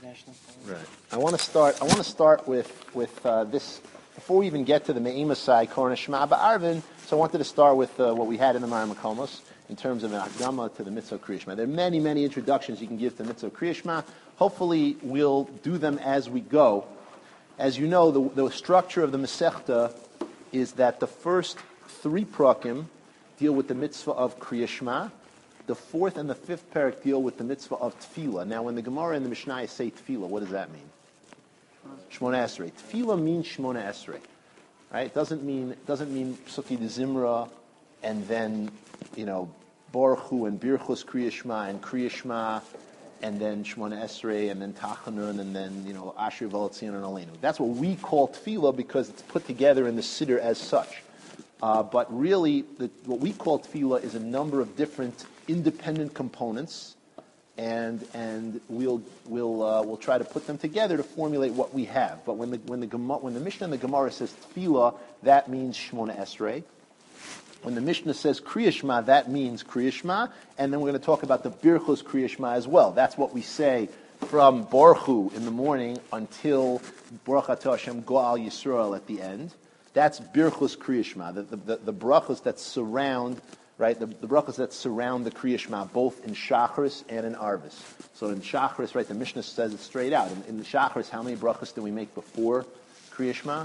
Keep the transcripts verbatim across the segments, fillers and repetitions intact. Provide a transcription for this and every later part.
International. Right. I want to start. I want to start with with uh, this before we even get to the Me'ima side, Korna Shema Ba'arvin. So I wanted to start with uh, what we had in the Mar Makomos in terms of an Akdama to the Mitzvah Kriya Shema. There are many, many introductions you can give to Mitzvah Kriya Shema. Hopefully, we'll do them as we go. As you know, the, the structure of the Masechta is that the first three prakim deal with the mitzvah of Kriya Shema. The fourth and the fifth parak deal with the mitzvah of Tefillah. Now, when the Gemara and the Mishnah say Tefillah, what does that mean? Shmona Esrei. Tefillah means Shmona Esrei, right? It doesn't mean doesn't mean Psuki de Zimra, and then you know Baruch Hu and Birchus Kriya Shema and Kriya Shema, and then Shmona Esrei, and then Tachanun, and then you know Asher V'Latzion and Aleinu. That's what we call Tefillah because it's put together in the Siddur as such. Uh, but really, the, what we call Tefillah is a number of different independent components, and and we'll we'll uh, we'll try to put them together to formulate what we have. But when the when the when the Mishnah and the Gemara says Tefillah, that means Shmona Esrei. When the Mishnah says Kriya Shema, that means Kriya Shema, and then we're going to talk about the Birchos Kriya Shema as well. That's what we say from Baruch Hu in the morning until Baruch Atah Hashem Go'al Yisrael at the end. That's Birchos Kriya Shema, the, the, the, the brachos that surround, right, the, the brachos that surround the Kriya Shema, both in Shacharis and in Arvis. So in Shacharis, right, the Mishnah says it straight out. In, in the Shacharis, how many brachos do we make before Kriya Shema?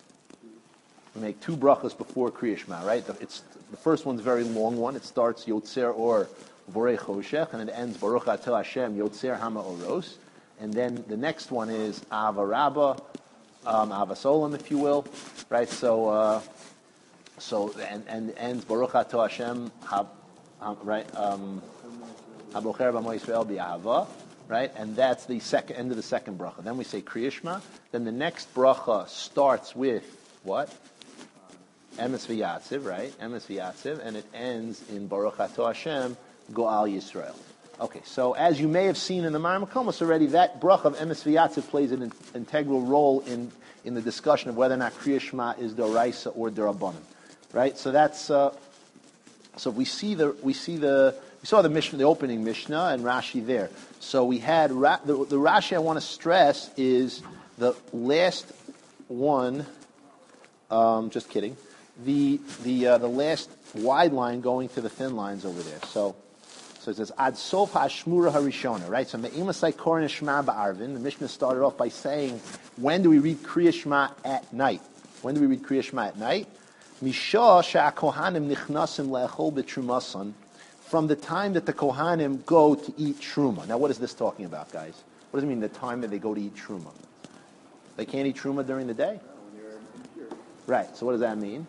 We make two brachos before Kriya Shema, right? The, it's, the first one's a very long one. It starts Yotzer or Vorei Choshech, and it ends Baruch Atah Hashem Yotzer Hama Oros. And then the next one is Ava Rabbah, Um, Avasolam, if you will, right? So, uh, so and and ends Baruch Atah Hashem, ha, ha, right? Um, Habocher b'Amo Yisrael bi'ahava, right? And that's the second end of the second bracha. Then we say Kriya Shema. Then the next bracha starts with what? Emes v'Yatziv, right? Emes v'Yatziv, and it ends in Baruch Atah Hashem, Go'al Yisrael. Okay, so as you may have seen in the Mar Makomos already, that bracha of Emes v'Yatziv plays an in, integral role in, in the discussion of whether or not Kriya Shema is D'oraisa or D'Rabbanan, right? So that's uh, so we see the we see the we saw the Mishnah, the opening Mishnah, and Rashi there. So we had Ra, the, the Rashi I want to stress is the last one. Um, just kidding. The the uh, the last wide line going to the thin lines over there. So. So it says, Ad Sof HaShmura HaRishona, right? So Me'ima Sai Korna Shema Ba'arvin, the Mishnah started off by saying, when do we read Kriya Shema at night? When do we read Kriya Shema at night? Misha Sha'akohanim Nichnasim Le'echol B'Trumasan, from the time that the Kohanim go to eat Truma. Now what is this talking about, guys? What does it mean, the time that they go to eat Truma? They can't eat Truma during the day? Right, so what does that mean?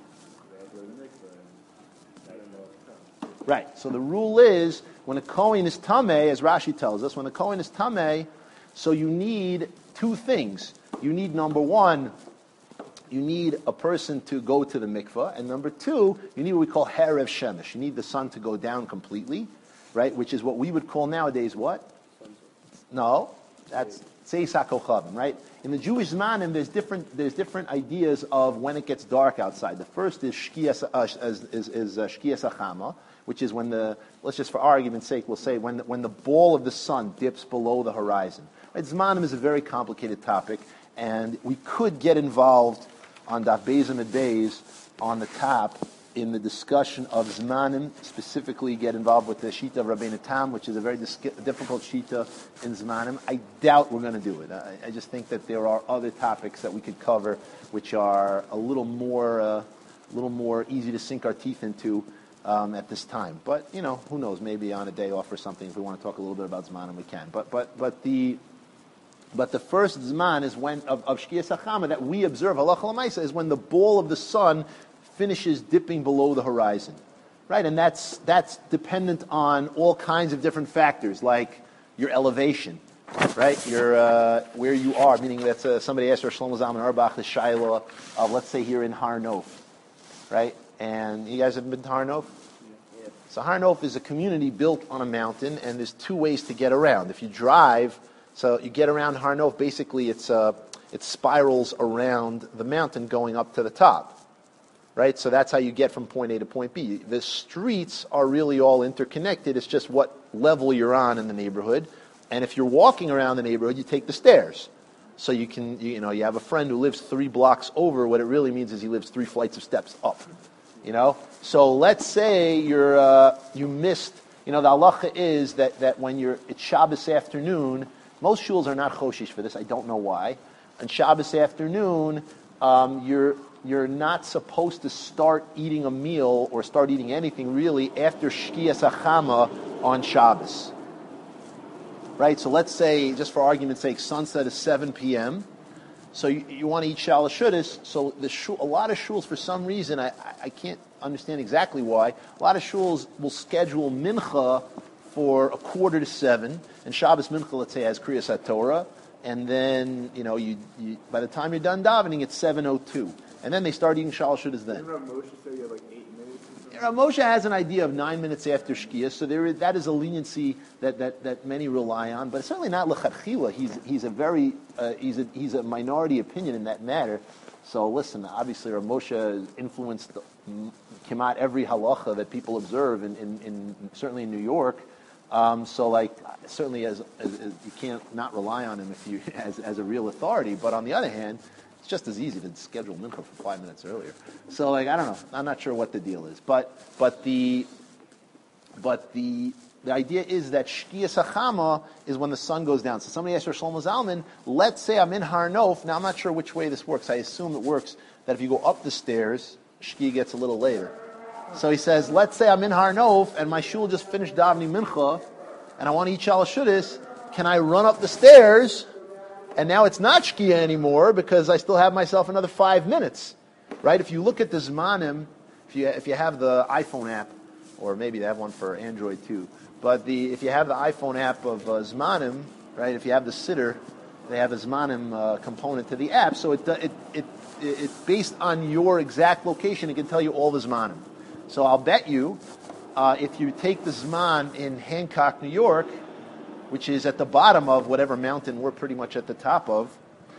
Right, so the rule is, when a Kohen is Tameh, as Rashi tells us, when a Kohen is Tameh, so you need two things. You need, number one, you need a person to go to the mikvah, and number two, you need what we call Herev Shemesh. You need the sun to go down completely, right, which is what we would call nowadays what? No, that's Tzeis HaKochavim, right? In the Jewish Zmanim, there's different there's different ideas of when it gets dark outside. The first is Shkias uh, is, is, is uh, Shkias HaChama, which is when the, let's just for argument's sake, we'll say when the, when the ball of the sun dips below the horizon. Right? Zmanim is a very complicated topic, and we could get involved on Daf Beis and Beis on the top in the discussion of Zmanim, specifically get involved with the Shita of Rabbeinu Tam, which is a very dis- difficult Shita in Zmanim. I doubt we're going to do it. I, I just think that there are other topics that we could cover which are a little more, uh, a little more easy to sink our teeth into Um, at this time. But, you know, who knows, maybe on a day off or something, if we want to talk a little bit about Zman, we can. But but but the but the first Zman is when, of, of Shkias HaChama, that we observe, halacha l'maisa, is when the ball of the sun finishes dipping below the horizon. Right? And that's that's dependent on all kinds of different factors, like your elevation, right? Your, uh, where you are, meaning that uh, somebody asked Rosh Shlomo Zalman Auerbach the Shaila of, let's say, here in Har Nof, right? And you guys have been to Har Nof? Yeah. So Har Nof is a community built on a mountain, and there's two ways to get around. If you drive, so you get around Har Nof, basically it's uh, it spirals around the mountain going up to the top, right? So that's how you get from point A to point B. The streets are really all interconnected. It's just what level you're on in the neighborhood. And if you're walking around the neighborhood, you take the stairs. So you can, you know, you have a friend who lives three blocks over. What it really means is he lives three flights of steps up. You know? So let's say you're, uh, you missed, you know, the halacha is that, that when you're, it's Shabbos afternoon, most shuls are not choshish for this. I don't know why. On Shabbos afternoon, um, you're, you're not supposed to start eating a meal or start eating anything really after Shkiyas Achama on Shabbos. Right? So let's say, just for argument's sake, sunset is seven p.m., so you, you want to eat shalosh shudas. So the shul, a lot of shuls, for some reason, I, I can't understand exactly why, a lot of shuls will schedule mincha for a quarter to seven, and Shabbos mincha, let's say, has Kriyas HaTorah, and then, you know, you, you by the time you're done davening, it's seven oh two. And then they start eating shalosh shudas then. Didn't Moshe say you had like eight minutes? Rav Moshe has an idea of nine minutes after Shkia, so there is, that is a leniency that, that, that many rely on, but it's certainly not lechatchila. He's he's a very uh, he's a he's a minority opinion in that matter. So listen, obviously Rav Moshe influenced Kemat every halacha that people observe in, in, in certainly in New York. Um, so like certainly as, as, as you can't not rely on him if you as as a real authority. But on the other hand, it's just as easy to schedule mincha for five minutes earlier. So, like, I don't know. I'm not sure what the deal is, but but the but the the idea is that Shkiyas Achama is when the sun goes down. So somebody asked Rosh Shlomo Zalman, let's say I'm in Har Nof. Now I'm not sure which way this works. I assume it works that if you go up the stairs, Shkia gets a little later. So he says, let's say I'm in Har Nof and my shul just finished davening mincha, and I want to eat shalosh shudas. Can I run up the stairs? And now it's not Shkia anymore because I still have myself another five minutes, right? If you look at the Zmanim, if you if you have the iPhone app, or maybe they have one for Android too, but the if you have the iPhone app of uh, Zmanim, right? If you have the Siddur, they have a Zmanim uh, component to the app, so it it it it based on your exact location, it can tell you all the Zmanim. So I'll bet you, uh, if you take the Zman in Hancock, New York, which is at the bottom of whatever mountain we're pretty much at the top of.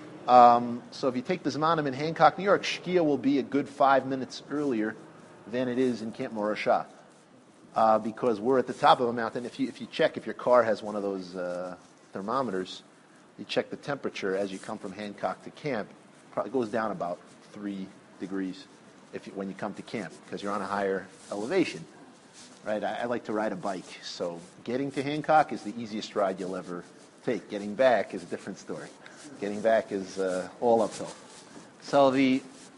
Um, so if you take the Zmanim in Hancock, New York, Shkia will be a good five minutes earlier than it is in Camp Morashah. Uh, because we're at the top of a mountain. If you if you check, if your car has one of those uh, thermometers, you check the temperature as you come from Hancock to camp, it probably goes down about three degrees if you, when you come to camp, because you're on a higher elevation. Right, I, I like to ride a bike, so getting to Hancock is the easiest ride you'll ever take. Getting back is a different story. Getting back is uh, all uphill. So the,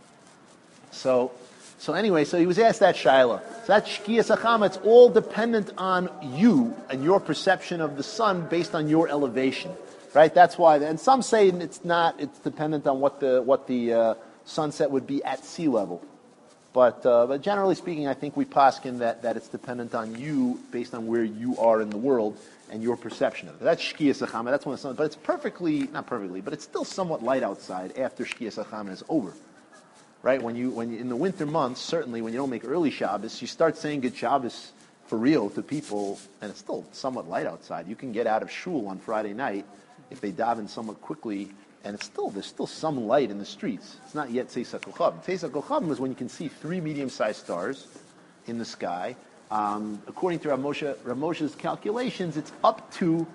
so, so anyway, so he was asked that shaila. So that Shkiyas Achama, it's all dependent on you and your perception of the sun based on your elevation, right? That's why. And some say it's not. It's dependent on what the what the uh, sunset would be at sea level. But, uh, but generally speaking, I think we paskin that, that it's dependent on you based on where you are in the world and your perception of it. That's Shkiyas Achama. That's when the sun. But it's perfectly, not perfectly, but it's still somewhat light outside after Shkiyas Achama is over. Right? When you, when you, in the winter months, certainly when you don't make early Shabbos, you start saying good Shabbos for real to people, and it's still somewhat light outside. You can get out of shul on Friday night if they daven somewhat quickly. And it's still, there's still some light in the streets. It's not yet Tzeis HaKochavim. Tzeis HaKochavim is when you can see three medium-sized stars in the sky. Um, according to Rav Moshe, Rav Moshe's calculations, it's up to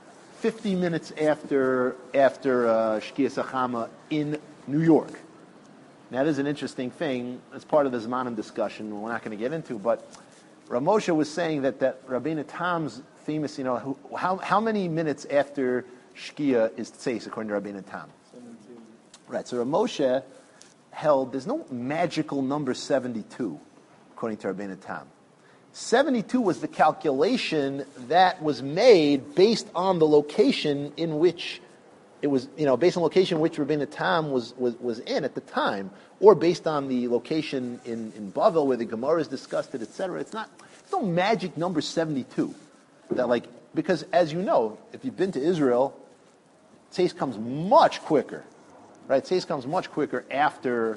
fifty minutes after after uh, Shkiyas Achama in New York. Now, that is an interesting thing. It's part of the Zmanim discussion we're not going to get into, but Rav Moshe was saying that, that Rabbeinu Tam's famous, you know, who, how, how many minutes after Shkia is Tzeis, according to Rabbeinu Tam. seventeen. Right, so Rav Moshe held, there's no magical number seventy-two, according to Rabbeinu Tam. seventy-two was the calculation that was made based on the location in which it was, you know, based on the location in which Rabbeinu Tam was, was, was in at the time, or based on the location in, in Bavel where the Gemara is discussed, et cetera. It's not, it's no magic number seventy-two. That like, because as you know, if you've been to Israel, Tzeis comes much quicker, right? Tzeis comes much quicker after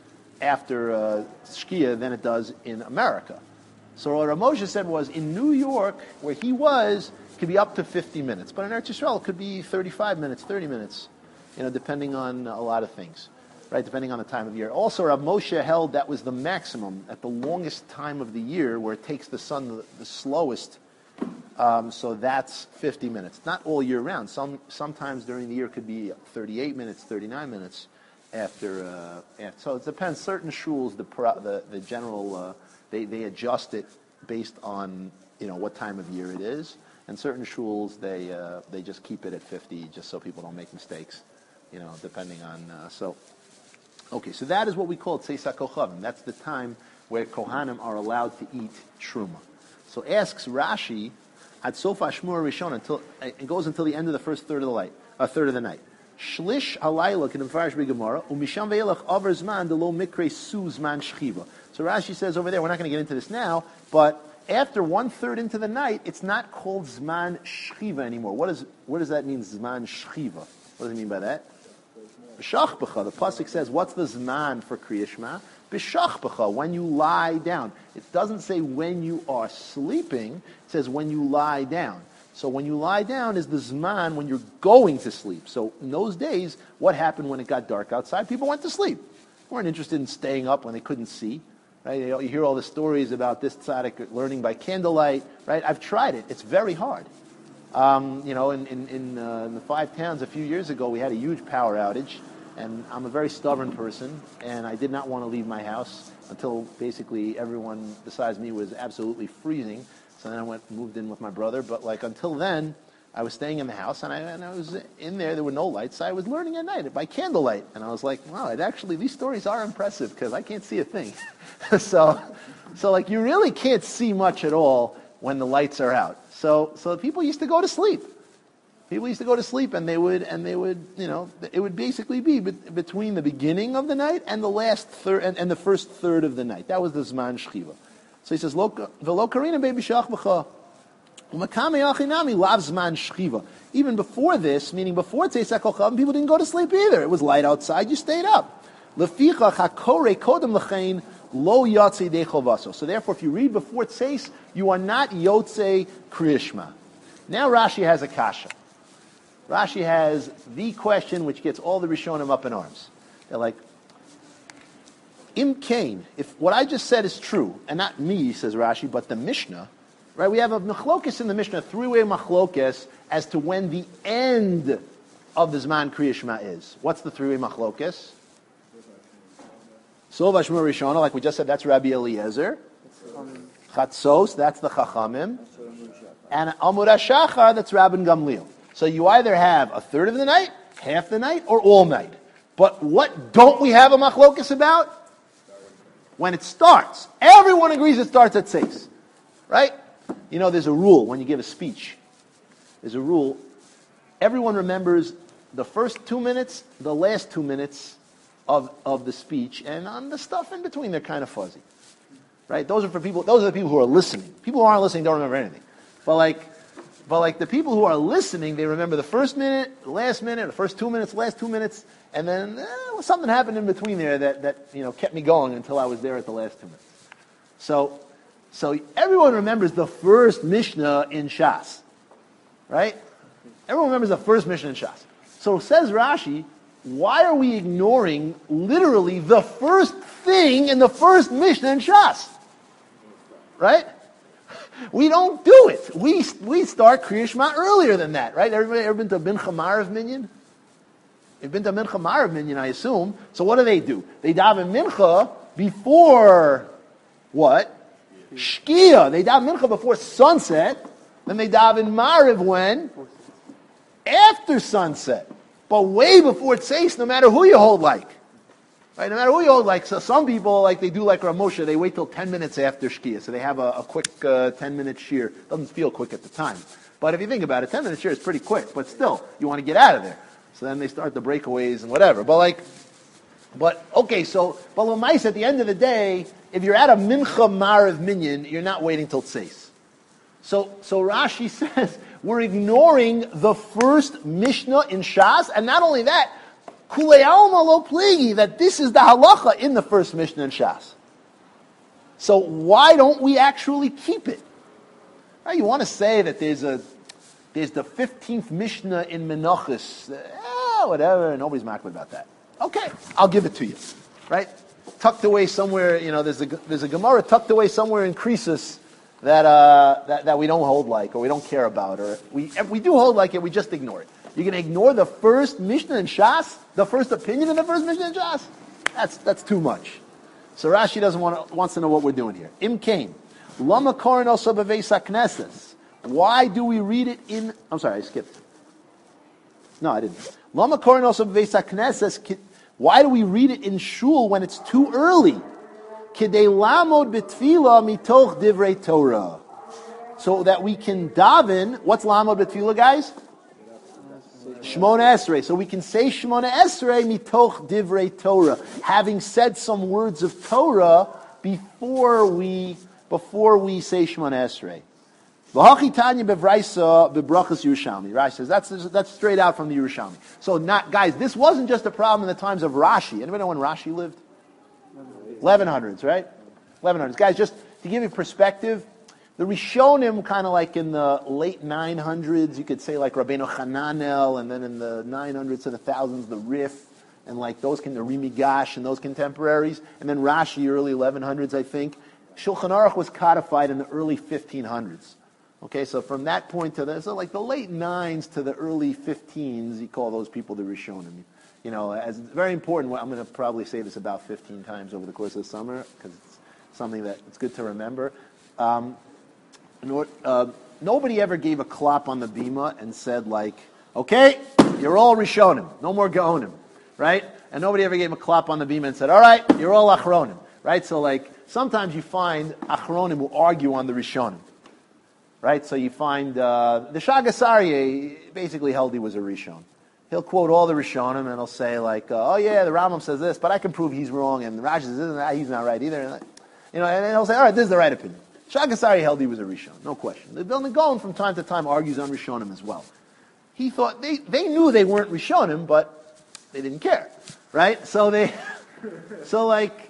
after uh, Shkia than it does in America. So what Rav Moshe said was, in New York, where he was, it could be up to fifty minutes. But in Eretz Yisrael, it could be thirty-five minutes, thirty minutes, you know, depending on a lot of things, right? Depending on the time of year. Also, Rav Moshe held that was the maximum at the longest time of the year where it takes the sun the, the slowest Um, so that's fifty minutes. Not all year round. Some sometimes during the year it could be thirty-eight minutes, thirty-nine minutes after. Uh, after. So it depends. Certain shuls, the pro, the the general, uh, they they adjust it based on you know what time of year it is, and certain shuls they uh, they just keep it at fifty just so people don't make mistakes. You know, depending on uh, so. Okay, so that is what we call Tzeis HaKochavim. That's the time where Kohanim are allowed to eat Truma. So asks Rashi, Ad Sof Hashmur Rishon, until it goes until the end of the first third of the light, a uh, third of the night. Shlish halayla can Mfarish b'Gemara u'misham ve'elach aver zman de lo mikre su zman shchiva. So Rashi says over there, we're not going to get into this now, but after one third into the night, it's not called zman shchiva anymore. What is what does that mean, zman shchiva? What does it mean by that? B'shachbecha. The pasuk says, what's the zman for Kriya Shema? B'shachbecha, when you lie down. It doesn't say when you are sleeping. It says when you lie down. So when you lie down is the zman when you're going to sleep. So in those days, what happened when it got dark outside? People went to sleep. They weren't interested in staying up when they couldn't see. Right? You hear all the stories about this tzaddik learning by candlelight. Right? I've tried it. It's very hard. Um, you know, in, in, in, uh, in the five towns a few years ago, we had a huge power outage, and I'm a very stubborn person, and I did not want to leave my house until basically everyone besides me was absolutely freezing. So then I went moved in with my brother, but like until then, I was staying in the house, and I, and I was in there. There were no lights, so I was learning at night by candlelight, and I was like, wow, it actually these stories are impressive because I can't see a thing. so, so like you really can't see much at all when the lights are out. So, so people used to go to sleep. People used to go to sleep, and they would, and they would, you know, it would basically be be- between the beginning of the night and the last third, and, and the first third of the night. That was the zman shchiva. So he says, "V'lo karina baby shachbacha, u'makame achinami lav zman shchiva." Even before this, meaning before Tzeis HaKochavim, people didn't go to sleep either. It was light outside; you stayed up. Lefichach hakore kodem l'chein. Lo yotze de chovaso. So therefore, if you read before tzeis, you are not yotze Kriya Shema. Now Rashi has a kasha. Rashi has the question which gets all the Rishonim up in arms. They're like, Im kain, if what I just said is true, and not me, says Rashi, but the Mishnah, right? We have a machlokes in the Mishnah, three-way machlokes, as to when the end of the Zman Kriya Shema is. What's the three-way machlokes? Sof Hashmur Rishona, like we just said, that's Rabbi Eliezer. Chatzos, that's the Chachamim. And Amud HaShachar, that's Rabban Gamliel. So you either have a third of the night, half the night, or all night. But what don't we have a machlokus about? When it starts. Everyone agrees it starts at six. Right? You know, there's a rule when you give a speech. There's a rule. Everyone remembers the first two minutes, the last two minutes, Of, of the speech, and on the stuff in between, they're kind of fuzzy, right? Those are for people. Those are the people who are listening. People who aren't listening don't remember anything. But like, but like the people who are listening, they remember the first minute, the last minute, the first two minutes, last two minutes, and then eh, well, something happened in between there that that you know kept me going until I was there at the last two minutes. So, so everyone remembers the first Mishnah in Shas, right? Everyone remembers the first Mishnah in Shas. So says Rashi. Why are we ignoring literally the first thing in the first Mishnah in Shas? Right? We don't do it. We we start Kriya Shema earlier than that, right? Everybody ever been to Mincha Marav Minyan? You've been to Mincha Marav Minyan, I assume. So what do they do? They daven Mincha before what? Shkia. They daven Mincha before sunset. Then they daven Marav when? After sunset. But way before tzeis, no matter who you hold like. Right? No matter who you hold like. So some people, like they do like Rav Moshe, they wait till ten minutes after Shkia. So they have a, a quick uh, ten-minute shear. Doesn't feel quick at the time. But if you think about it, ten-minute shear is pretty quick. But still, you want to get out of there. So then they start the breakaways and whatever. But like, but, okay, so, but Lamais, at the end of the day, if you're at a Mincha Marav Minyan, you're not waiting till tzeis. So, so Rashi says, we're ignoring the first Mishnah in Shas, and not only that, Kulei Alma Lo Pligi, that this is the halacha in the first Mishnah in Shas. So why don't we actually keep it? Right, you want to say that there's a there's the fifteenth Mishnah in Menachos, eh, whatever, nobody's makbid about that. Okay, I'll give it to you. Right? Tucked away somewhere, you know, there's a there's a Gemara tucked away somewhere in Krisus, that, uh, that that we don't hold like, or we don't care about, or we if we do hold like it, we just ignore it. You're going to ignore the first Mishnah in Shas, the first opinion in the first Mishnah in Shas? That's that's too much. So Rashi doesn't want to, wants to know what we're doing here. Im came. Lama korin also beveis hakneses. Why do we read it in? I'm sorry, I skipped. No, I didn't. Lama korin also beveis hakneses. Why do we read it in shul when it's too early? Kidei lamod betfila mitoch divrei Torah, so that we can daven. What's lamod betfila, guys? Shmona Esrei. So we can say Shmona Esrei mitoch divrei Torah, having said some words of Torah before we before we say Shmona Esrei. V'hachi Tanya bevraisa bebrachas Yerushalmi. Rashi says that's that's straight out from the Yerushalmi. So not guys, this wasn't just a problem in the times of Rashi. Anybody know when Rashi lived? eleven hundreds, right? eleven hundreds. Guys, just to give you perspective, the Rishonim, kind of like in the late nine hundreds, you could say like Rabbeinu Hananel, and then in the nine hundreds to the thousands, the Rif, and like those, can, the Rimi Gash, and those contemporaries, and then Rashi, early eleven hundreds, I think. Shulchan Aruch was codified in the early fifteen hundreds. Okay, so from that point to the, so like the late nines to the early fifteens, you call those people the Rishonim. You know, as very important, I'm going to probably say this about fifteen times over the course of the summer, because it's something that it's good to remember. Um, uh, nobody ever gave a klop on the bima and said like, okay, you're all Rishonim, no more Gaonim, right? And nobody ever gave a klop on the bima and said, all right, you're all Achronim, right? So like, sometimes you find Achronim who argue on the Rishonim, right? So you find, uh, the Shagas Aryeh basically held he was a Rishon. He'll quote all the Rishonim and he'll say like, uh, oh yeah, the Rambam says this, but I can prove he's wrong, and the Rashi says this, and he's not right either. And, you know, and he'll say, all right, this is the right opinion. Shagas Aryeh held he was a Rishon, no question. The Vilna Gaon from time to time argues on Rishonim as well. He thought, they, they knew they weren't Rishonim, but they didn't care, right? So they, so like,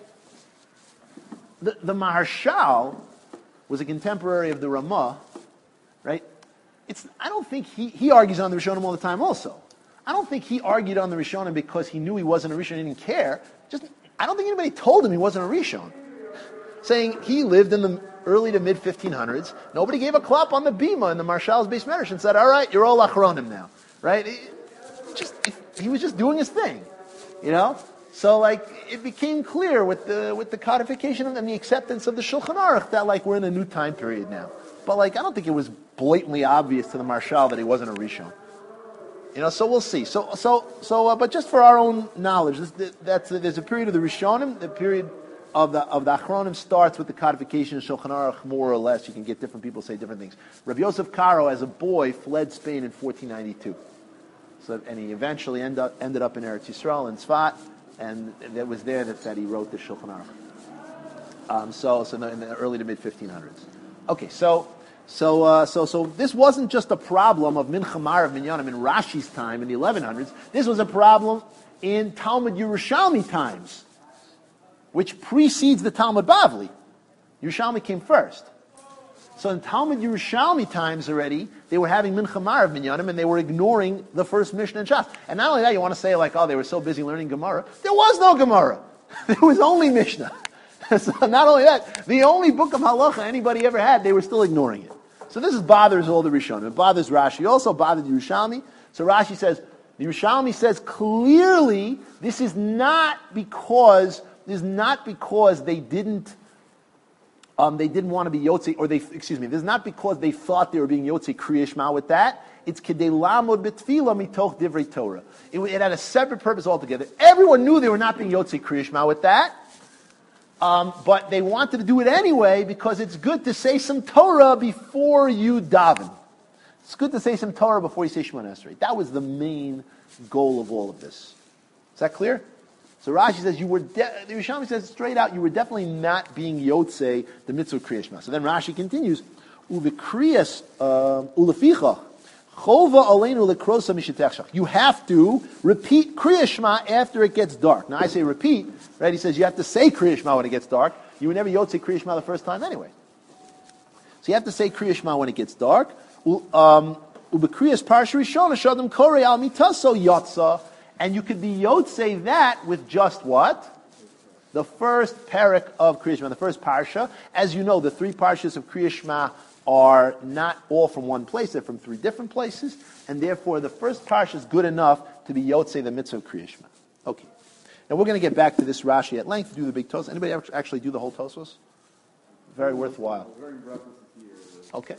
the, the Maharshal was a contemporary of the Ramah, right? It's, I don't think he, he argues on the Rishonim all the time also. I don't think he argued on the Rishonim because he knew he wasn't a Rishon and he didn't care. Just, I don't think anybody told him he wasn't a Rishon. Saying he lived in the early to mid fifteen hundreds. Nobody gave a klop on the bima in the Marshal's Beis Medrash and said, all right, you're all Achronim now. Right? It, just, it, he was just doing his thing. You know? So like, it became clear with the, with the codification and the acceptance of the Shulchan Aruch that like, we're in a new time period now. But like, I don't think it was blatantly obvious to the Marshal that he wasn't a Rishon. You know, so we'll see. So, so, so, uh, but just for our own knowledge, this, that's uh, there's a period of the Rishonim. The period of the of the Achronim starts with the codification of Shulchan Aruch, more or less. You can get different people say different things. Rabbi Yosef Karo, as a boy, fled Spain in fourteen ninety-two. So, and he eventually ended up ended up in Eretz Yisrael in Tzfat, and it was there that, that he wrote the Shulchan Aruch. Um, so, so in the early to mid fifteen hundreds. Okay, so. So, uh, so, so this wasn't just a problem of Mincha Marav Minyanim in Rashi's time in the eleven hundreds. This was a problem in Talmud Yerushalmi times, which precedes the Talmud Bavli. Yerushalmi came first. So in Talmud Yerushalmi times already, they were having Mincha Marav Minyanim and they were ignoring the first Mishnah and Shas. And not only that, you want to say like, oh, they were so busy learning Gemara. There was no Gemara. There was only Mishnah. So not only that, the only book of halacha anybody ever had, they were still ignoring it. So this is bothers all the Rishonim. It bothers Rashi. It also bothered Yerushalmi. So Rashi says, the Yerushalmi says clearly this is not because this is not because they didn't um, they didn't want to be Yotze, or they excuse me, this is not because they thought they were being Yotze Kriya Shema with that. It's Kedei Lamod B'Tfila Mitoch Divrei Torah. It, it had a separate purpose altogether. Everyone knew they were not being Yotze Kriya Shema with that. Um, but they wanted to do it anyway because it's good to say some Torah before you daven. It's good to say some Torah before you say Shemona Esrei. That was the main goal of all of this. Is that clear? So Rashi says you were. De- the Yerushalmi says straight out you were definitely not being Yotzei the mitzvah Kriya Shema. So then Rashi continues, Uvikriyas uleficha chova aleinu lekrosa mishetechshach. You have to repeat Kriya Shema after it gets dark. Now I say repeat, right? He says you have to say Kriya Shema when it gets dark. You were never Yotzei Kriya Shema the first time anyway. So you have to say Kriya Shema when it gets dark. Um, Ubekriyas parsha rishona shadim korei al mitaso yotza, and you could be Yotzei that with just what? the first parak of Kriya Shema, the first parsha. As you know, the three parshas of Kriya Shema are not all from one place; they're from three different places, and therefore the first parsha is good enough to be Yotzei the mitzvah of Kriya Shema. Okay. Now we're going to get back to this Rashi at length, do the big Tosfos. Anybody ever actually do the whole Tosfos? Very worthwhile. Okay.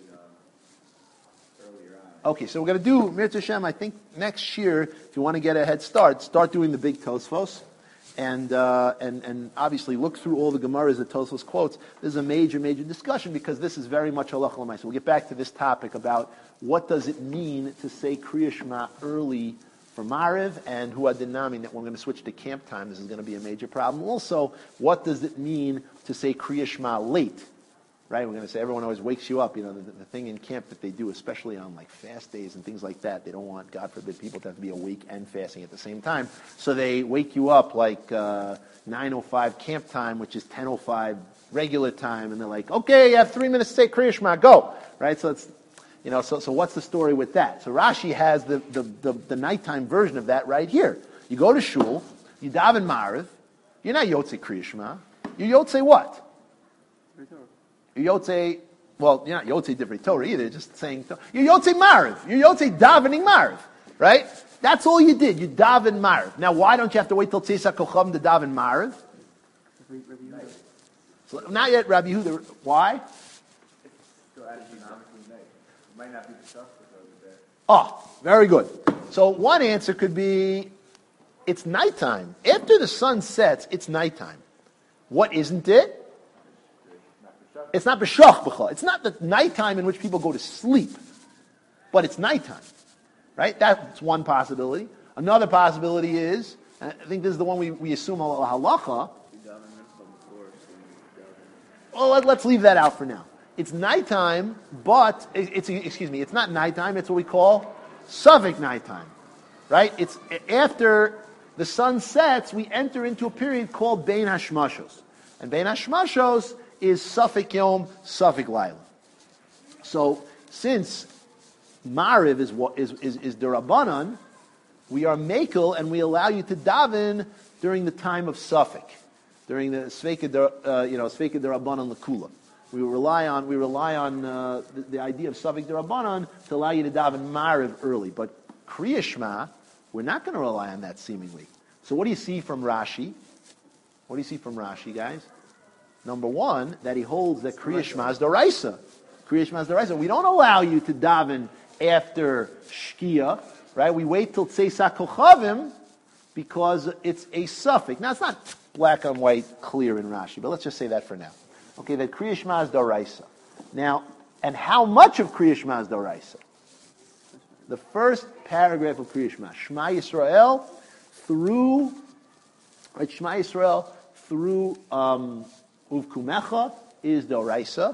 Okay, so we're going to do Mirza Hashem. I think next year, if you want to get a head start, start doing the big Tosfos, and uh, and and obviously look through all the Gemaras that Tosfos quotes. There's a major, major discussion because this is very much halacha l'maaseh. We'll get back to this topic about what does it mean to say Kriya Shema early for Mariv, and Hu Adinami, that we're going to switch to camp time. This is going to be a major problem. Also, what does it mean to say Kriya Shema late? Right, we're going to say everyone always wakes you up. You know, the, the thing in camp that they do, especially on like fast days and things like that, they don't want, God forbid, people to have to be awake and fasting at the same time. So they wake you up like uh, nine oh five camp time, which is ten oh five regular time, and they're like, okay, you have three minutes to say Kriya Shema, go. Right, so it's, you know, so so what's the story with that? So Rashi has the the, the, the nighttime version of that right here. You go to shul, you daven Mariv, you're not Yotzei Kriya Shema, you're Yotzei what? You're Yotzei, well, you're not Yotzei Divrei Torah either, just saying, you're Yotzei Mariv. You're Yotzei davening Mariv, right? That's all you did. You daven Mariv. Now, why don't you have to wait till Tzeisak Kochavim to daven Mariv? So, not yet, Rabbi Yehuda. Why? Oh, very good. So one answer could be, it's nighttime. After the sun sets, it's nighttime. What isn't it? It's not b'shach b'chol. It's not the nighttime in which people go to sleep, but it's nighttime, right? That's one possibility. Another possibility is, I think this is the one we, we assume a halacha. Well, let, let's leave that out for now. It's nighttime, but it's excuse me, it's not nighttime. It's what we call Suffolk nighttime, right? It's after the sun sets, we enter into a period called Bein Hashmashos, and Bein Hashmashos is Suffolk Yom, Suffolk Laila. So, since Mariv is what is is, is Durabanan, we are Mekel and we allow you to daven during the time of Suffolk, during the Sveika, uh, you know, Sveika Durabanan Lakula. We rely on we rely on uh, the, the idea of Suffolk Durabanan to allow you to daven Mariv early, but Kriya Shema, we're not going to rely on that seemingly. So, what do you see from Rashi? What do you see from Rashi, guys? Number one, that he holds that Kriya Shema is Doraisa. Kriya Shema is Doraisa. We don't allow you to daven after Shkia, right? We wait till Tzeisak Kochavim because it's a suffix. Now, it's not black on white clear in Rashi, but let's just say that for now. Okay, that Kriya Shema is Doraisa. Now, and how much of Kriya Shema is Doraisa? The first paragraph of Kriya Shema, Shema Yisrael, through, right, Shema Yisrael, through, um, Uvkumecha is Doraisa.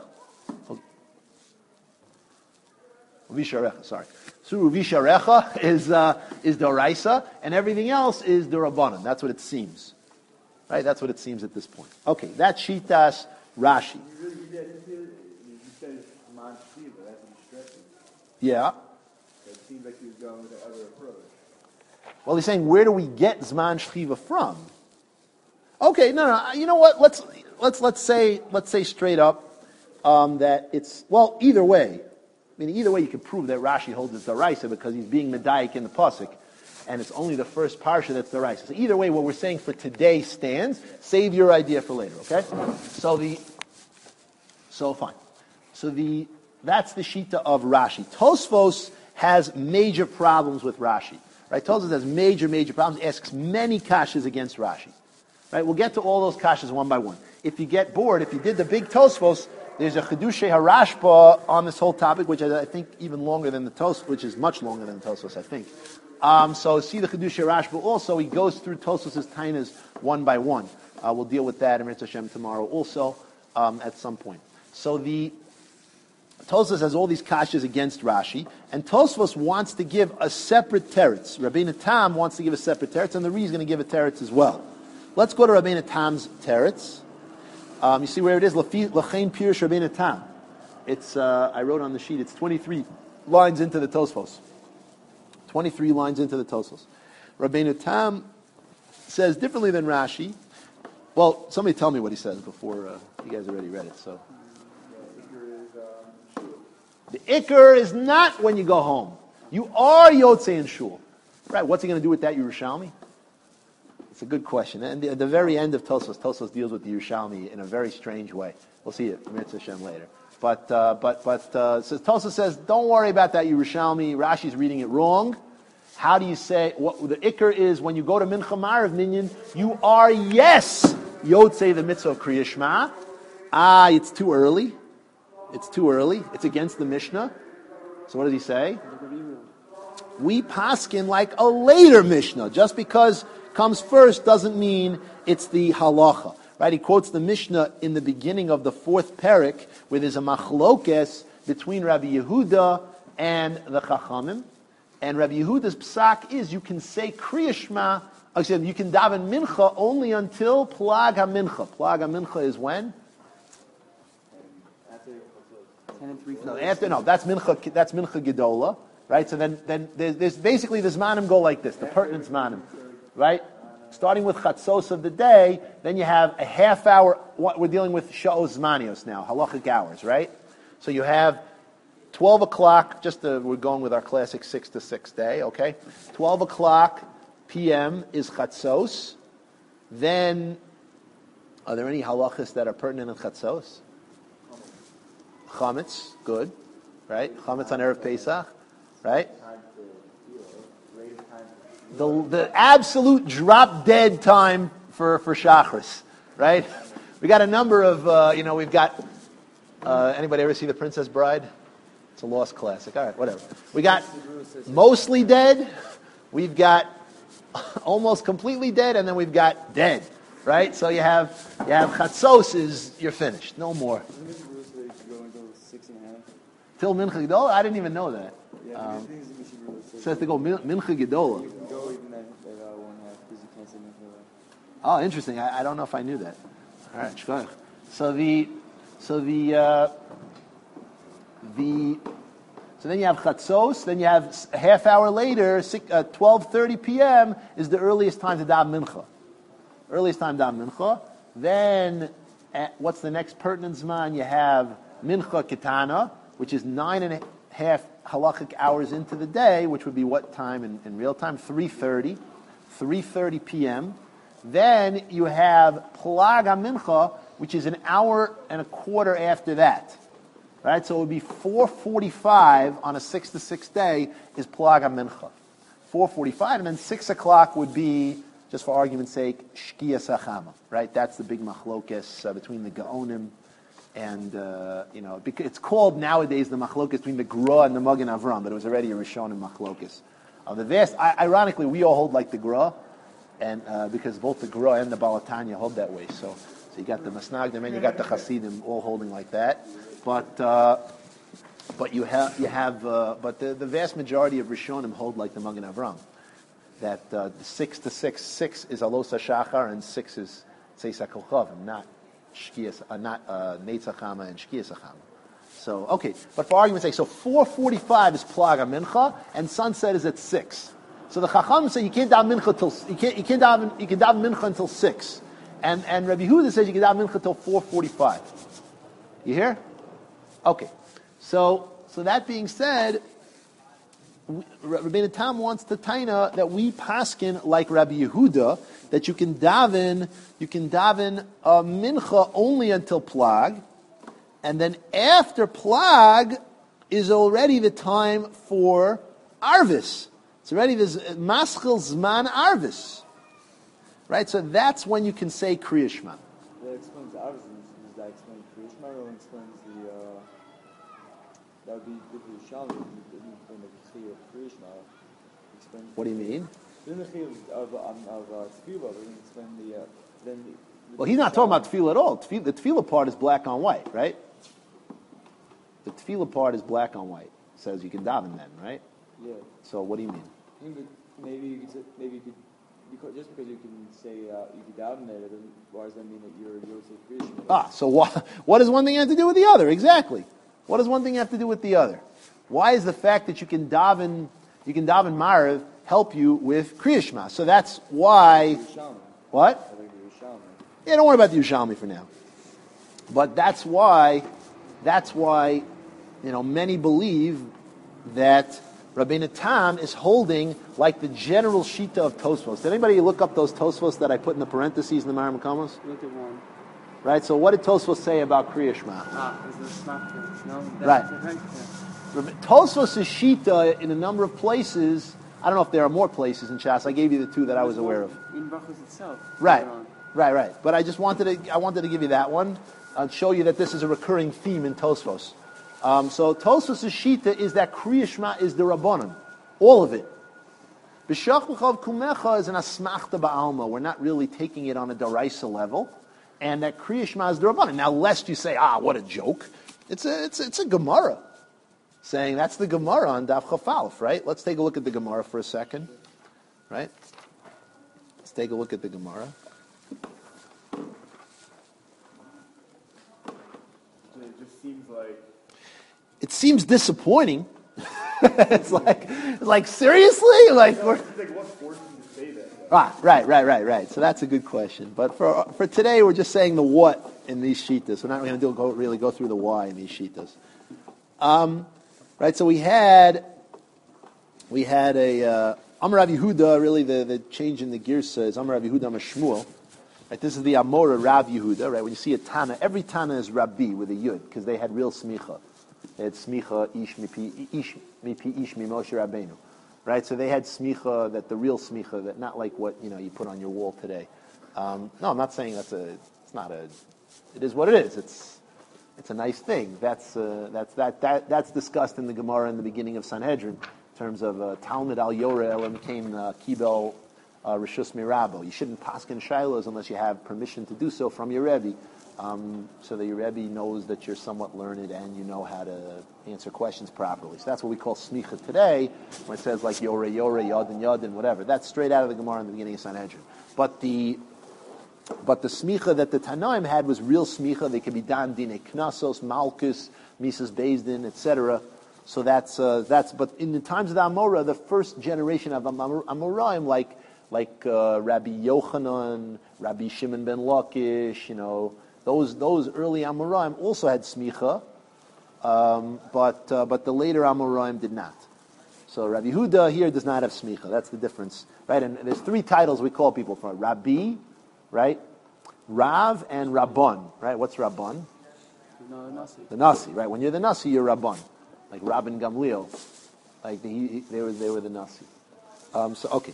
Uvisharecha, sorry. So Uvisharecha is uh, is Doraisa, and everything else is Durabanan. That's what it seems, right? That's what it seems at this point. Okay, that's Shitas Rashi. You really did that. You said Man Shiva. That's what you're stressing. Yeah. It seems like he was going with the other approach. Well, he's saying, where do we get Zman Shchiva from? Okay, no, no. You know what? Let's. Let's let's say let's say straight up um, that it's well either way. I mean, either way you can prove that Rashi holds it's Daraisa because he's being medayik in the pasuk, and it's only the first parsha that's Daraisa. So either way, what we're saying for today stands. Save your idea for later, okay? So the so fine. So the that's the shita of Rashi. Tosfos has major problems with Rashi. Right? Tosfos has major major problems. Asks many kashas against Rashi. Right? We'll get to all those kashas one by one. If you get bored, if you did the big Tosfos, there's a Chedushay Harashba on this whole topic, which is, I think, even longer than the Tosfos, which is much longer than the Tosfos, I think. Um, so see the Chedushay Harashba also. He goes through Tosfos' tainas one by one. Uh, we'll deal with that in Mitzvah Hashem tomorrow also um, at some point. So the Tosfos has all these kashas against Rashi, and Tosfos wants to give a separate teretz. Rabbeinu Tam wants to give a separate teretz, and the Ri is going to give a teretz as well. Let's go to Rabbeinu Tam's teretz. Um, you see where it is? L'chein Pirush Rabbeinu Tam. It's uh, I wrote on the sheet. It's twenty-three lines into the Tosfos. Twenty-three lines into the Tosfos. Rabbeinu Tam says differently than Rashi Well, somebody tell me what he says before uh, you guys already read it. So the Iker is not when you go home. You are Yotzei in Shul. Right, what's he going to do with that Yerushalmi? It's a good question. And the, at the very end of Tosfos, Tosfos deals with the Yerushalmi in a very strange way. We'll see it, Mitzvah Hashem, later. But, uh, but, but, uh, so Tosfos says, don't worry about that Yerushalmi. Rashi's reading it wrong. How do you say, what the Iker is when you go to Mincha Marav Minyan, you are, yes, Yotzei the Mitzvah of Kriya Shema. Ah, it's too early. It's too early. It's against the Mishnah. So what does he say? We paskin like a later Mishnah. Just because comes first doesn't mean it's the halacha. Right? He quotes the Mishnah in the beginning of the fourth parak, where there's a machlokes between Rabbi Yehuda and the Chachamim. And Rabbi Yehuda's psak is you can say Kriya Shema, you can daven mincha only until Plag HaMincha. Plag HaMincha is when? No, after, no, that's mincha, that's mincha gedola, right? So then, then there's, there's basically the zmanim go like this, the pertinent zmanim, right? Starting with chatzos of the day, then you have a half hour. What we're dealing with sha'os zmanios now, halachic hours, right? So you have twelve o'clock. Just uh, we're going with our classic six to six day, okay? Twelve o'clock p m is chatzos. Then, are there any halachas that are pertinent in chatzos? Chametz, good, right? Chametz on Erev Pesach, right? The the absolute drop dead time for for Shachris, right? We got a number of uh, you know we've got. Uh, anybody ever see The Princess Bride? It's a lost classic. All right, whatever. We got mostly dead. We've got almost completely dead, and then we've got dead, right? So you have you have chatzos is you're finished, no more. Till Mincha Gedola? I didn't even know that. Yeah, um, it says to go Min- Mincha Gedola. You can go even at, at uh, one half because you can't say Mincha. Oh, interesting. I, I don't know if I knew that. All right, shkoyach. So the, so the, uh, the, so then you have chatzos. Then you have a half hour later, uh, twelve thirty p.m. is the earliest time to daven mincha. Earliest time to daven mincha. Then, at, what's the next pertinent zman? You have mincha ketana, which is nine and a half halachic hours into the day, which would be what time in, in real time? three thirty. three thirty p.m. Then you have Plag HaMincha, which is an hour and a quarter after that. Right? So it would be four forty-five on a six to six day is Plag HaMincha. four forty-five, and then six o'clock would be, just for argument's sake, Shkiyas HaChama. Right? That's the big machlokes uh, between the Gaonim. And, uh, you know, because it's called nowadays the machlokas between the Gra and the Magen Avram, but it was already a Rishonim machlokas. Uh, the vast, I, ironically, we all hold like the Gra, and uh, because both the Gra and the Balatanya hold that way. So, so you got the Masnagdim and you got the Hasidim all holding like that. But, uh, but you have, you have, uh, but the, the vast majority of Rishonim hold like the Magen Avram. That uh, the six to six, six is Alos HaShachar and six is Tzeis HaKochavim, not Shkiyas, uh, not uh, Neitz HaChama and Shkiyas HaChama. So, okay, but for argument's sake, so four forty-five is Plag HaMincha, and sunset is at six. So the Chacham say you can't daven Mincha till you can't you can't daven you can daven Mincha until six, and and Rabbi Yehuda says you can daven Mincha till four forty-five. You hear? Okay, so so that being said, Rabbeinu Tam wants to taina that we paskin like Rabbi Yehuda, that you can daven, you can daven a mincha only until Plag, and then after Plag is already the time for Arvis. It's already this Maschil Zman Arvis. Right? So that's when you can say Kriya Shema. That explains the Arvis. Does that explain Kriya Shema, or explains the, uh, that would be good for the Shalom, when the Chiyuv of Kriya Shema explains. What do you mean? Then the Chiyuv of, um, of uh, Tefillah, doesn't explain the, uh, then the, the Well, he's not talking about Tefillah at all. Tefillah, the Tefillah part is black on white, right? The Tefillah part is black on white. It says you can daven then, right? Yeah. So what do you mean? I think that maybe you could, say- maybe you could, because, just because you can say uh, you could daven there, that doesn't, why does that mean that you're Yosef Kriya Shema? Ah, so what, what does one thing have to do with the other? Exactly. What does one thing have to do with the other? Why is the fact that you can daven, you can daven Marav help you with Kriya Shema? So that's why, Yerushalmi. what? I think the Yerushalmi. Yeah, don't worry about the Yerushalmi for now. But that's why, that's why, you know, many believe that Rabbeinu Tam is holding like the general shita of Tosfos. Did anybody look up those Tosfos that I put in the parentheses in the Maram Makamos? Look at one. Right. So what did Tosfos say about Kriya Shema? Ah, is this not good? No, Right. Right. Tosfos' shita in a number of places. I don't know if there are more places in Shas. I gave you the two that I was aware of. In Brachos itself. Right. later on. Right. Right. But I just wanted to. I wanted to give you that one. I'll show you that this is a recurring theme in Tosfos. Um, so Tosfos' shita is that Kriya Shema is the Rabbanon, all of it. B'shach b'chav kumecha is an asmachta ba'alma. We're not really taking it on a daraisa level, and that Kriya Shema is the Rabbanon. Now, lest you say, ah, what a joke! It's a it's a, it's a Gemara saying that's the Gemara on Daf Chafalf, right? Let's take a look at the Gemara for a second, right? Let's take a look at the Gemara. It just seems like It seems disappointing. it's like, it's like seriously, like we're. like what forced you to say that? Ah, right, right, right, right. So that's a good question. But for for today, we're just saying the what in these shitas. We're not going to go really go through the why in these shitas. Um, right. So we had we had a uh, Amar Rav Yehuda. Really, the, the change in the girsa is Amar Rav Yehuda Amar Shmuel. Right. This is the Amora Rav Yehuda. Right. When you see a Tana, every Tana is Rabbi with a Yud because they had real smicha. They had smicha ish mipi ish mipi ish mi Moshe Rabbeinu. Right, so they had smicha, that the real smicha, that not like what you know you put on your wall today. Um, no, I'm not saying that's a. It's not a. It is what it is. It's it's a nice thing. That's uh, that's that that that's discussed in the Gemara in the beginning of Sanhedrin in terms of uh, Talmud al Yoreh and came uh, Kibel uh, Rishus Mirabo. You shouldn't paskin shilos unless you have permission to do so from your Rebbe, um, so that your Rebbe knows that you're somewhat learned and you know how to answer questions properly. So that's what we call smicha today, when it says like Yoreh Yoreh, Yadin Yadin, whatever. That's straight out of the Gemara in the beginning of Sanhedrin. But the but the smicha that the Tanaim had was real smicha. They could be dan dine knasos, malchus, misas bezdin, et cetera. So that's uh, that's. But in the times of the Amora, the first generation of Amor- Amoraim, like like uh, Rabbi Yochanan, Rabbi Shimon ben Lakish, you know, those those early Amoraim also had smicha. Um, but uh, but the later Amoraim did not. So Rabbi Yehuda here does not have smicha. That's the difference, right? And there's three titles we call people for: Rabbi, right? Rav and Rabban, right? What's Rabban? No, the Nasi. The Nasi, right? When you're the Nasi, you're Rabban, like Rabban Gamliel, like the, he, they were they were the Nasi. Um, so okay.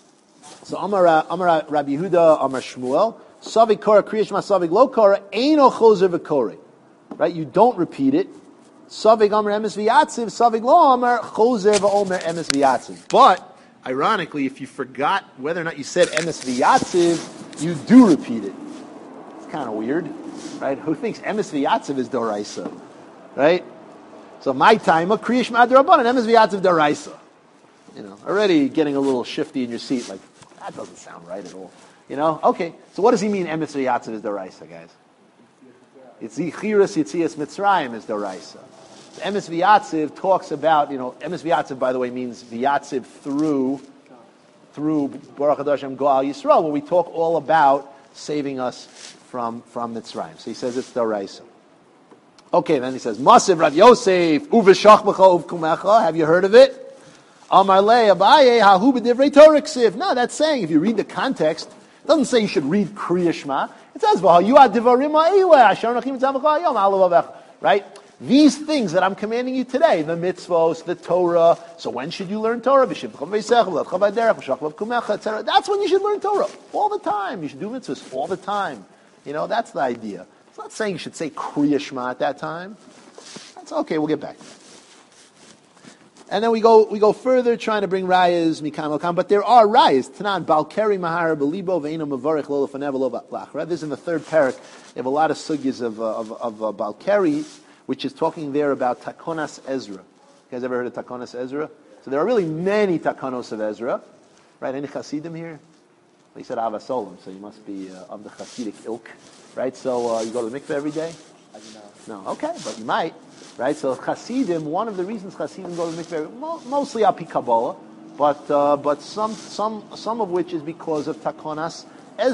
So Amar Amar Rabbi Yehuda Amar Shmuel Savik Korah Kriya Shema Savik Lo Korah Eino Chozer V'Koreh, right? You don't repeat it. Savig Amar Emes V'Yatziv, Savig Lo Amar Chozer V'Omer Emes V'Yatziv. But, ironically, if you forgot whether or not you said Emes V'Yatziv, you do repeat it. It's kind of weird, right? Who thinks Emes V'Yatziv is Doraisa, right? So my time, a Kriya Shema D'Rabbanan, Emes V'Yatziv Doraisa. You know, already getting a little shifty in your seat, like, that doesn't sound right at all. You know? Okay, so what does he mean Emes V'Yatziv is Doraisa, guys? It's Yichiras Yitzias Mitzrayim is Doraisa. Emes V'Yatziv talks about, you know, Emes V'Yatziv, by the way, means V'Yatziv through, through Baruch HaDashem Go'al Yisrael, where we talk all about saving us from, from Mitzrayim. So he says it's Doraisa. Okay, then he says, Masiv Rav Yosef, Uveshach B'cha Uvkumecha, have you heard of it? Amar Le Abaye, Hahu B'divrei Torah Ksiv. No, that's saying, if you read the context, it doesn't say you should read Kriya Shema. It says, V'ha Yuad Divarim Ha'ileh, Asher Nachim Tzavach Ha'yom, Alav Avech. Right? These things that I'm commanding you today, the mitzvos, the Torah. So when should you learn Torah? That's when you should learn Torah. All the time. You should do mitzvahs all the time. You know, that's the idea. It's not saying you should say Kriya Shema at that time. That's okay, we'll get back. And then we go we go further, trying to bring rayas, mikam okam, but there are rayas. Tanan, balkeri mahara, belibo, ve'ino mavarich, lo lefanev, lo ba'lach. Right? This is in the third parak. They have a lot of sugyas of, uh, of, of uh, balkeri, which is talking there about Takonas Ezra. You guys ever heard of Takonas Ezra? So there are really many Takonos of Ezra. Right? Any Hasidim here? Well, he said Avasolim, so you must be uh, of the Hasidic ilk. Right? So uh, you go to the mikveh every day? I do not. No, okay, but you might. Right? So Hasidim, one of the reasons Hasidim go to the mikveh, mo- mostly Api Kabbalah, but uh, but some some some of which is because of Takonas Ezra.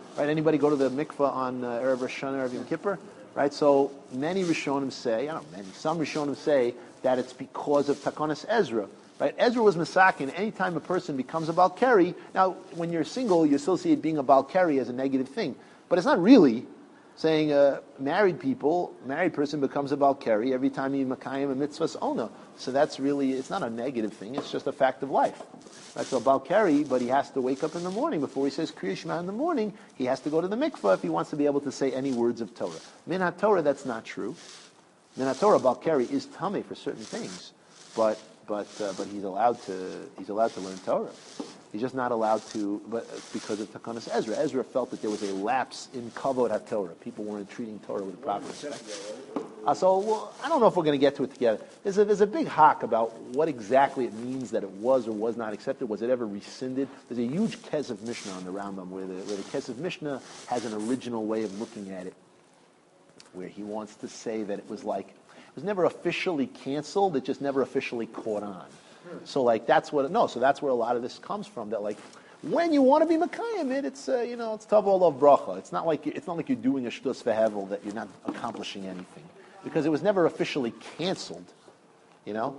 Right? Anybody go to the mikvah on uh, Erev Rosh Hashanah, Erev Yom Kippur? Right? So many Rishonim say, I don't know, many, some Rishonim say that it's because of Takanas Ezra. Right? Ezra was Masakin. Anytime a person becomes a Balkari, now when you're single, you associate being a Balkari as a negative thing. But it's not really saying uh, married people, married person becomes a Balkari every time you Makayim a mitzvah's ona. So that's really, it's not a negative thing, it's just a fact of life. Right? So a Balkari, but he has to wake up in the morning. Before he says Kriya Shema in the morning, he has to go to the mikvah if he wants to be able to say any words of Torah. Min HaTorah, that's not true. Min HaTorah, Balkari is tameh for certain things, but but uh, but he's allowed to he's allowed to learn Torah. He's just not allowed to, but it's because of Takanas Ezra. Ezra felt that there was a lapse in Kavod HaTorah. People weren't treating Torah with proper respect. Uh, so well, I don't know if we're going to get to it together. There's a, there's a big hock about what exactly it means that it was or was not accepted. Was it ever rescinded? There's a huge Kesef Mishnah on the Rambam where the, where the Kesef Mishnah has an original way of looking at it, where he wants to say that it was like, it was never officially canceled, it just never officially caught on. So like that's what, no, so that's where a lot of this comes from, that like, when you want to be Makayim it, it's, uh, you know, it's Tavol of Bracha. It's not like, it's not like you're doing a Shtus Vehevel that you're not accomplishing anything. Because it was never officially canceled, you know?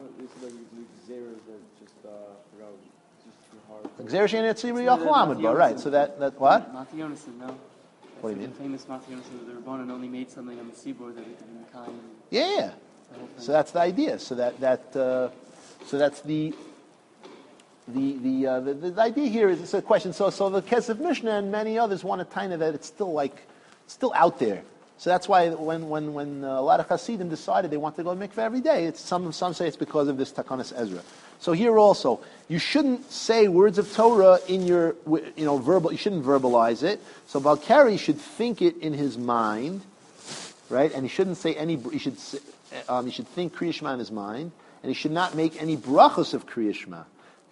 Gzeir she'ein etzibur yachol amud ba, right, so that, that, what? Mati Yonason, no? What do you mean? The famous Mati Yonason, the Rabbanan only made something on the seaboard that we could be Makayim. Yeah, yeah. So that's the idea. So that, that, uh, so that's the, the, the, uh, the, the idea here is, it's a question, so, so the Kesef Mishnah and many others want to tie that it's still like, still out there. So that's why when when when uh, a lot of Hasidim decided they want to go to mikveh every day, it's some some say it's because of this Takanas Ezra. So here also, you shouldn't say words of Torah in your, you know, verbal. You shouldn't verbalize it. So Balkari should think it in his mind, right? And he shouldn't say any. He should um, he should think Kriya Shema in his mind, and he should not make any brachos of Kriya Shema.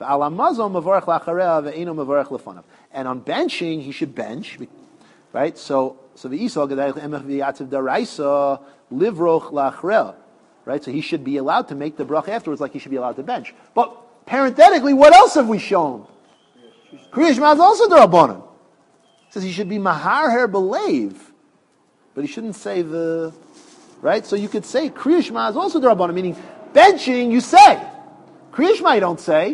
And on benching, he should bench, right? So. So the Isal Gedayich Emech V'Yatziv Daraisa Livroch Lachrel, right? So he should be allowed to make the bracha afterwards, like he should be allowed to bench. But parenthetically, what else have we shown? Kriya Shema is also D'Rabbanan. It says he should be Mahar Her Belev, but he shouldn't say the right. So you could say Kriya Shema is also D'Rabbanan, meaning benching you say. Kriya Shema you don't say.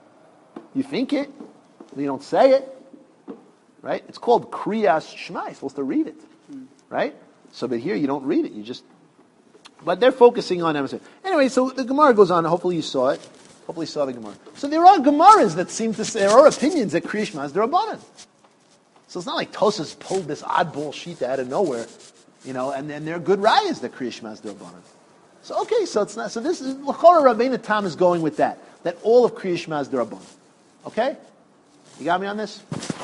You think it, but you don't say it. Right? It's called Kriyas Shema. You're supposed to read it. Right? So, but here you don't read it. You just... But they're focusing on Emerson. Anyway, so the Gemara goes on. Hopefully you saw it. Hopefully you saw the Gemara. So there are Gemaras that seem to say, there are opinions that Kriya Shema is D'Rabbanan. So it's not like Tosas pulled this oddball sheet out of nowhere, you know, and then they're good rayas that Kriya Shema is D'Rabbanan. So, okay, so it's not... So this is... L'chora Rabbeinu Tam is going with that. That all of Kriya Shema is D'Rabbanan. Okay? You got me on this?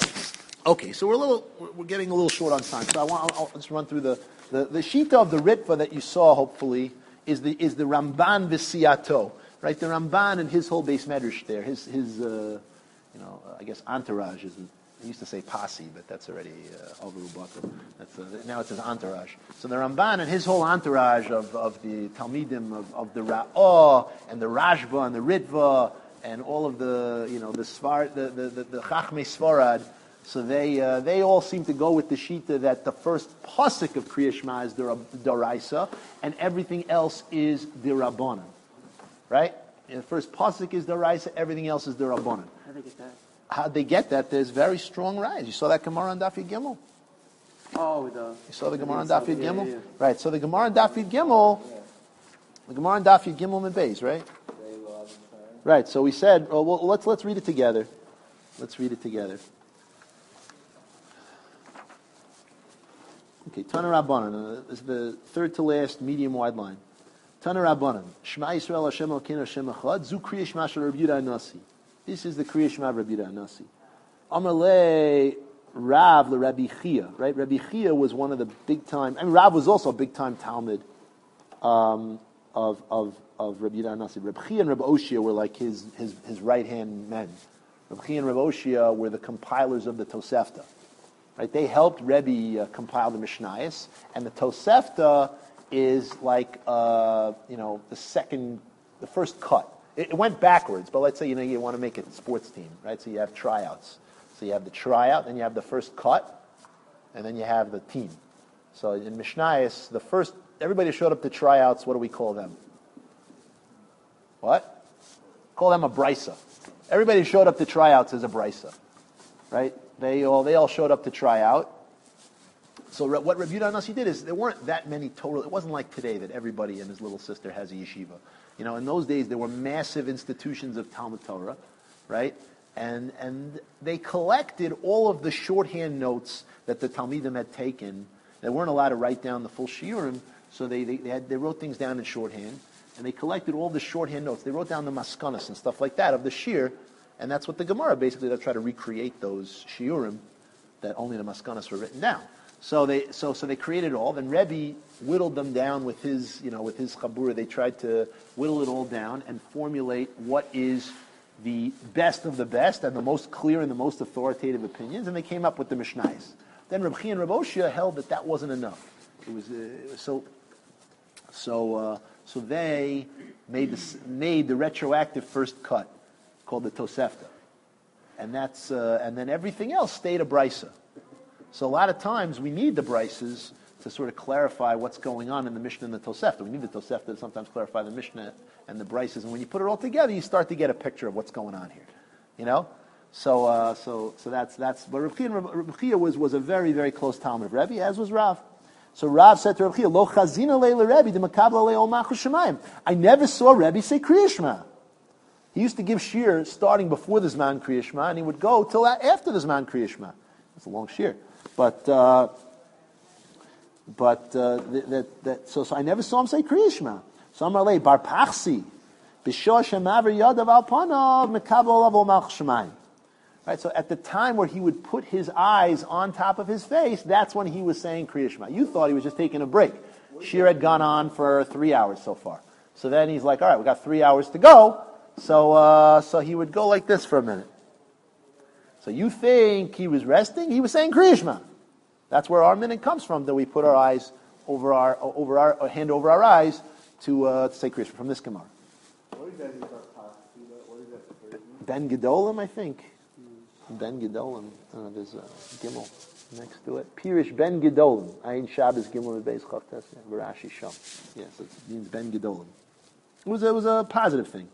Okay, so we're a little, we're getting a little short on time. So I want, I'll, I'll just run through the, the, the Shita of the Ritva that you saw, hopefully, is the, is the Ramban V'Siyato, right? The Ramban and his whole base medrash there, his, his, uh, you know, I guess entourage is, I used to say posse, but that's already, uh, over Ubato. That's, uh, now it says entourage. So the Ramban and his whole entourage of, of the Talmidim, of, of the Ra'ah, and the Rashba, and the Ritva, and all of the, you know, the Svar, the, the, the, the Chachmei Svarad, so they uh, they all seem to go with the shita that the first pasuk of Kriya Shema is the Daraisa, and everything else is the Rabbanan, right? And the first pasuk is Daraisa, everything else is the Rabbanan. How do they get that? How they get that? There's very strong rise. You saw that Gemara on Daf Yud Gimel. Oh, with the. You saw the Gemara on Daf Yud Yeah, Gimel, yeah, yeah. right? So the Gemara on Daf Yud Gimel, the Gemara on Daf Yud Gimel and Beis, right? Right. So we said, oh, well, let's let's read it together. Let's read it together. Okay, Tana Rabbanan, uh, this is the third to last medium wide line. Tana Rabbanan, Shema Yisrael Hashem Elokeinu Hashem Echad, Zu Kriya Shema Shel Rabbi Yehuda Hanasi. This is the Kriya Shema of Rabbi Yehuda Hanasi. Amalei Rav le Rabbi Chia, right? Rabbi Chia was one of the big time. I mean, Rav was also a big time Talmud um, of of of Rabbi Yehuda Hanasi. Rabbi Chia and Rabbi Oshia were like his his his right hand men. Rabbi Chia and Rabbi Oshia were the compilers of the Tosefta. Right, they helped Rebbe uh, compile the Mishnayos, and the Tosefta is like uh, you know the second, the first cut. It, it went backwards, but let's say you know you want to make it a sports team, right? So you have tryouts. So you have the tryout, then you have the first cut, and then you have the team. So in Mishnayos, the first, everybody showed up to tryouts, what do we call them? What? Call them a brisa. Everybody showed up to tryouts as a brisa, right? They all they all showed up to try out. So what Rabbi Yehuda Hanassi did is there weren't that many total. It wasn't like today that everybody and his little sister has a yeshiva. You know, in those days there were massive institutions of Talmud Torah, right? And and they collected all of the shorthand notes that the Talmidim had taken. They weren't allowed to write down the full shiurim, so they they, they, had, they wrote things down in shorthand. And they collected all the shorthand notes. They wrote down the maskanas and stuff like that of the shir, and that's what the Gemara basically, they'll try to recreate those shiurim that only the maskanas were written down. So they so so they created it all. Then Rebbe whittled them down with his you know with his chabura. They tried to whittle it all down and formulate what is the best of the best and the most clear and the most authoritative opinions. And they came up with the Mishnayos. Then Reb Chia and Reb Oshia held that that wasn't enough. It was, uh, it was so so. Uh, So they made the, made the retroactive first cut, called the Tosefta, and that's uh, and then everything else stayed a brisa. So a lot of times we need the brises to sort of clarify what's going on in the Mishnah and the Tosefta. We need the Tosefta to sometimes clarify the Mishnah and the brises, and when you put it all together, you start to get a picture of what's going on here. You know, so uh, so so that's that's. But Reb Chia, Reb Chia was was a very very close Talmud of Rebbe, as was Rav. So Rav said to Reb Chia, "Lo chazina leila Rebbe de makabla leol malchus shemayim." I never saw Rebbe say Kriya Shema. He used to give shir starting before the Zman Kriya Shema, and he would go till after the Zman Kriya Shema. It's a long shir, but uh, but uh, that, that so, so I never saw him say Kriya Shema. So I'm like bar pachsi b'shah shemaver yadav al panav makabla leol malchus shemayim. Right, so at the time where he would put his eyes on top of his face, that's when he was saying Kriya Shema. You thought he was just taking a break. Shir had gone on for three hours so far. So then he's like, all right, we got three hours to go. So uh, so he would go like this for a minute. So you think he was resting? He was saying Kriya Shema. That's where our minute comes from, that we put our eyes over our, over our, our hand over our eyes to, uh, to say Kriya Shema from this Gemara. What exactly is our path? What is that the third? Ben Gedolim, I think. Ben Gedolim. Uh, there's a Gimel next to it. Pirish Ben Gedolim. Ayin Shabbos Gimel Beis Chavtes. V'Rashi Sham. Yes, it means Ben Gedolim. It was, it was a positive thing.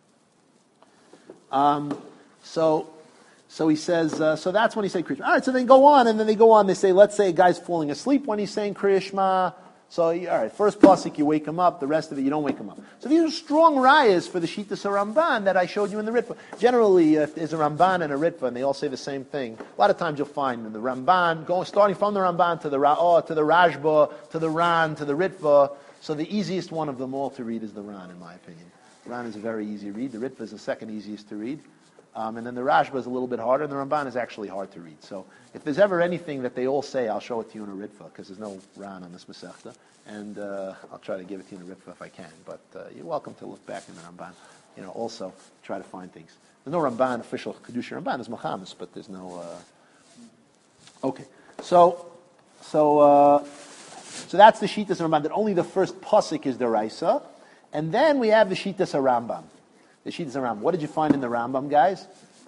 Um, so, so he says, uh, so that's when he said Kriya Shema. All right, so then go on, and then they go on, they say, let's say a guy's falling asleep when he's saying Kriya Shema. So, all right, first pasuk you wake him up, the rest of it you don't wake him up. So these are strong rayas for the Shittas Ramban that I showed you in the Ritva. Generally, if there's a Ramban and a Ritva, and they all say the same thing, a lot of times you'll find in the Ramban, going starting from the Ramban to the Ra'ah, to the Rashba, to the Ran, to the Ritva. So the easiest one of them all to read is the Ran, in my opinion. Ran is a very easy read. The Ritva is the second easiest to read. Um, and then the Rashba is a little bit harder, and the Ramban is actually hard to read. So if there's ever anything that they all say, I'll show it to you in a Ritva, because there's no Ran on this Masechta, and uh, I'll try to give it to you in a Ritva if I can. But uh, you're welcome to look back in the Ramban. You know, also try to find things. There's no Ramban official Kedusha Ramban. There's Machamis, but there's no. Uh... Okay, so so uh, so that's the Shittas Ramban. That only the first pasuk is the Raisa, and then we have the Shittas Rambam. The Shittas Rambam. What did you find in the Rambam, guys?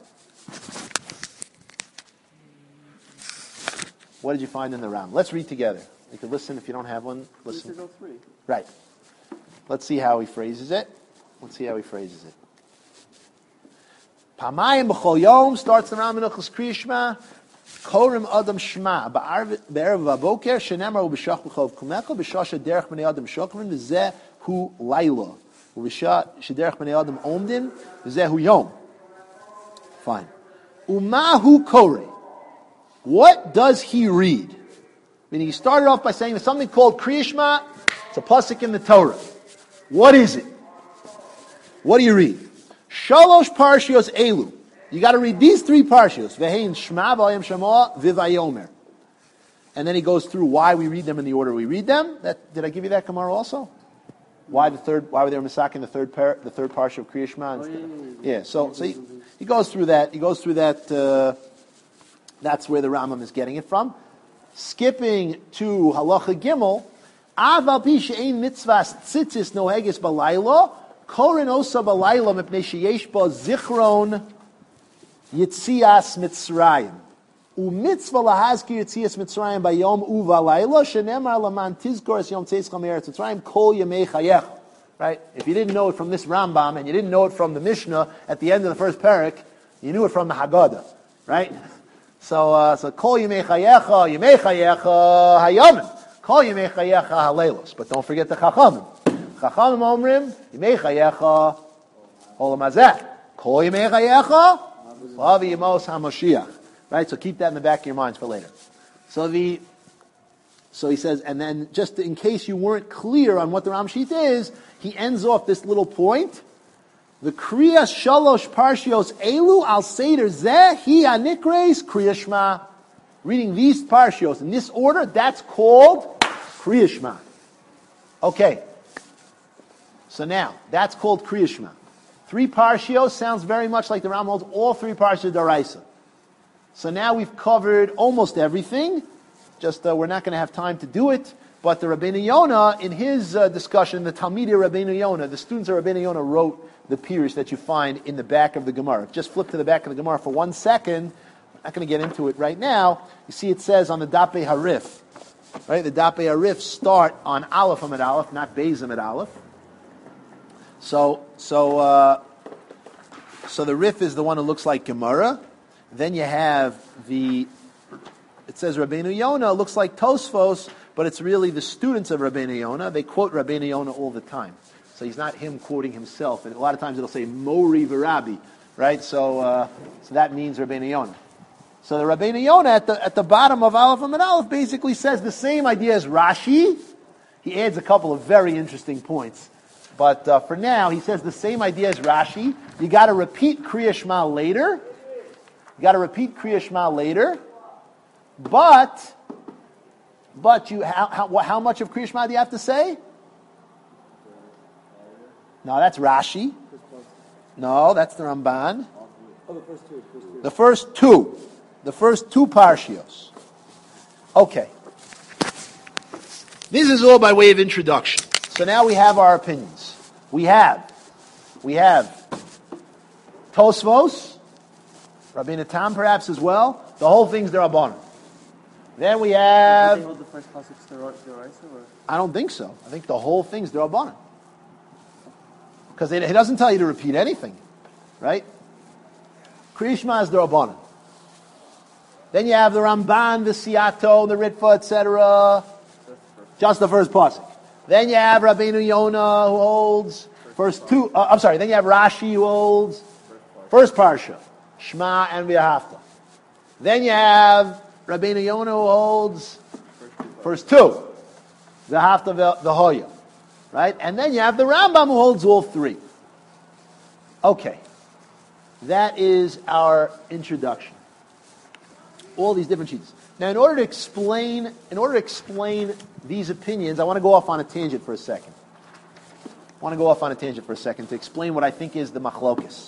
What did you find in the Rambam? Let's read together. You can listen if you don't have one. Listen. Right. Let's see how he phrases it. Let's see how he phrases it. Pamayim b'chol yom starts the Rambam Nechus Kriya Shema. Korim Adam Shema ba'erev v'aboker shenemar u'b'shach b'chol kumecha b'shasha derech b'nei Adam shokrim v'zeh hu layla. Shederech b'nei Adam omdin, zehu yom. Fine. Umahu kore. What does he read? Meaning he started off by saying there's something called Kriya Shema. It's a pasuk in the Torah. What is it? What do you read? Shalosh parshios elu. You got to read these three parshios. Vehein Shema v'ayim Shema v'vayomer. And then he goes through why we read them in the order we read them. That, did I give you that Gemara also? Why the third? Why were they masaking the third par, the third parsha of Kriya Shema? Oh, yeah, yeah, yeah. yeah. So, so he, he goes through that. He goes through that. Uh, that's where the Rambam is getting it from. Skipping to Halacha Gimel, Aval pi she'ein mitzvahs tzitzis noheges balayla, korin osa balayla mipnei sheyesh ba zichron yitzias mitzrayim. U'mitzvah lahazkir yitzias Mitzrayim bayom uva layla shenemar laman tizkor es yom tzeischa me'eretz Mitzrayim kol yemei chayecha. Right? If you didn't know it from this Rambam and you didn't know it from the Mishnah at the end of the first parak, you knew it from the Haggadah. Right? So, uh, so kol yemei chayecha, yemei chayecha hayamin. Kol yemei chayecha haleilos. But don't forget the Chachamim. Chachamim omrim, yemei chayecha olam hazeh. Kol yemei chayecha lavi yemos haMashiach. Right? So keep that in the back of your minds for later. So the, so he says, and then just in case you weren't clear on what the Ramshit is, he ends off this little point. The Kriyas Shalosh Parshios Elu Al Seder Zeh Hi Anikres Kriya Shema. Reading these Parshios in this order, that's called Kriya Shema. Okay. So now, that's called Kriya Shema. Three Parshios sounds very much like the Ram holds all three Parshios Daraisa. So now we've covered almost everything. Just uh, we're not going to have time to do it. But the Rabbeinu Yonah, in his uh, discussion, the Talmidei Rabbeinu Yonah, the students of Rabbeinu Yonah wrote the pirush that you find in the back of the Gemara. Just flip to the back of the Gemara for one second. I'm not going to get into it right now. You see it says on the Dapei Harif, right? The Dapei Harif start on Aleph Amid Aleph, not Beis Amid Aleph. So, so, uh, so the Rif is the one that looks like Gemara. Then you have the, it says Rabbeinu Yonah, looks like Tosfos, but it's really the students of Rabbeinu Yonah. They quote Rabbeinu Yonah all the time. So he's not him quoting himself. And a lot of times it'll say Mori V'Rabbi, right? So, uh, so that means Rabbeinu Yonah. So the Rabbeinu Yonah at the, at the bottom of Aleph Amid Aleph basically says the same idea as Rashi. He adds a couple of very interesting points. But uh, for now, he says the same idea as Rashi. You got to repeat Kriya Shema later. You got to repeat Kriya Shema later. But, but you, how, how, how much of Kriya Shema do you have to say? No, that's Rashi. No, that's the Ramban. Oh, the first two. First two. The first two. The first two Parshios. Okay. This is all by way of introduction. So now we have our opinions. We have, we have Tosfos, Rabbeinu Tam perhaps as well. The whole thing's D'Rabbanan. Then we have. Did they hold the first pasuk D'Oraisa, or? I don't think so. I think the whole thing's D'Rabbanan. Because it, it doesn't tell you to repeat anything, right? Kriya Shema is D'Rabbanan. Then you have the Ramban, the Siato, the Ritva, et cetera. Just the first pasuk. Then you have Rabbeinu Yonah who holds first two. Uh, I'm sorry. Then you have Rashi who holds first parsha, Shema and V'ahavta. Then you have Rabbeinu Yonah who holds first two, V'ahavta V'hoya, right? And then you have the Rambam who holds all three. Okay, that is our introduction. All these different sheets. Now, in order to explain, in order to explain these opinions, I want to go off on a tangent for a second. I want to go off on a tangent for a second to explain what I think is the machlokes.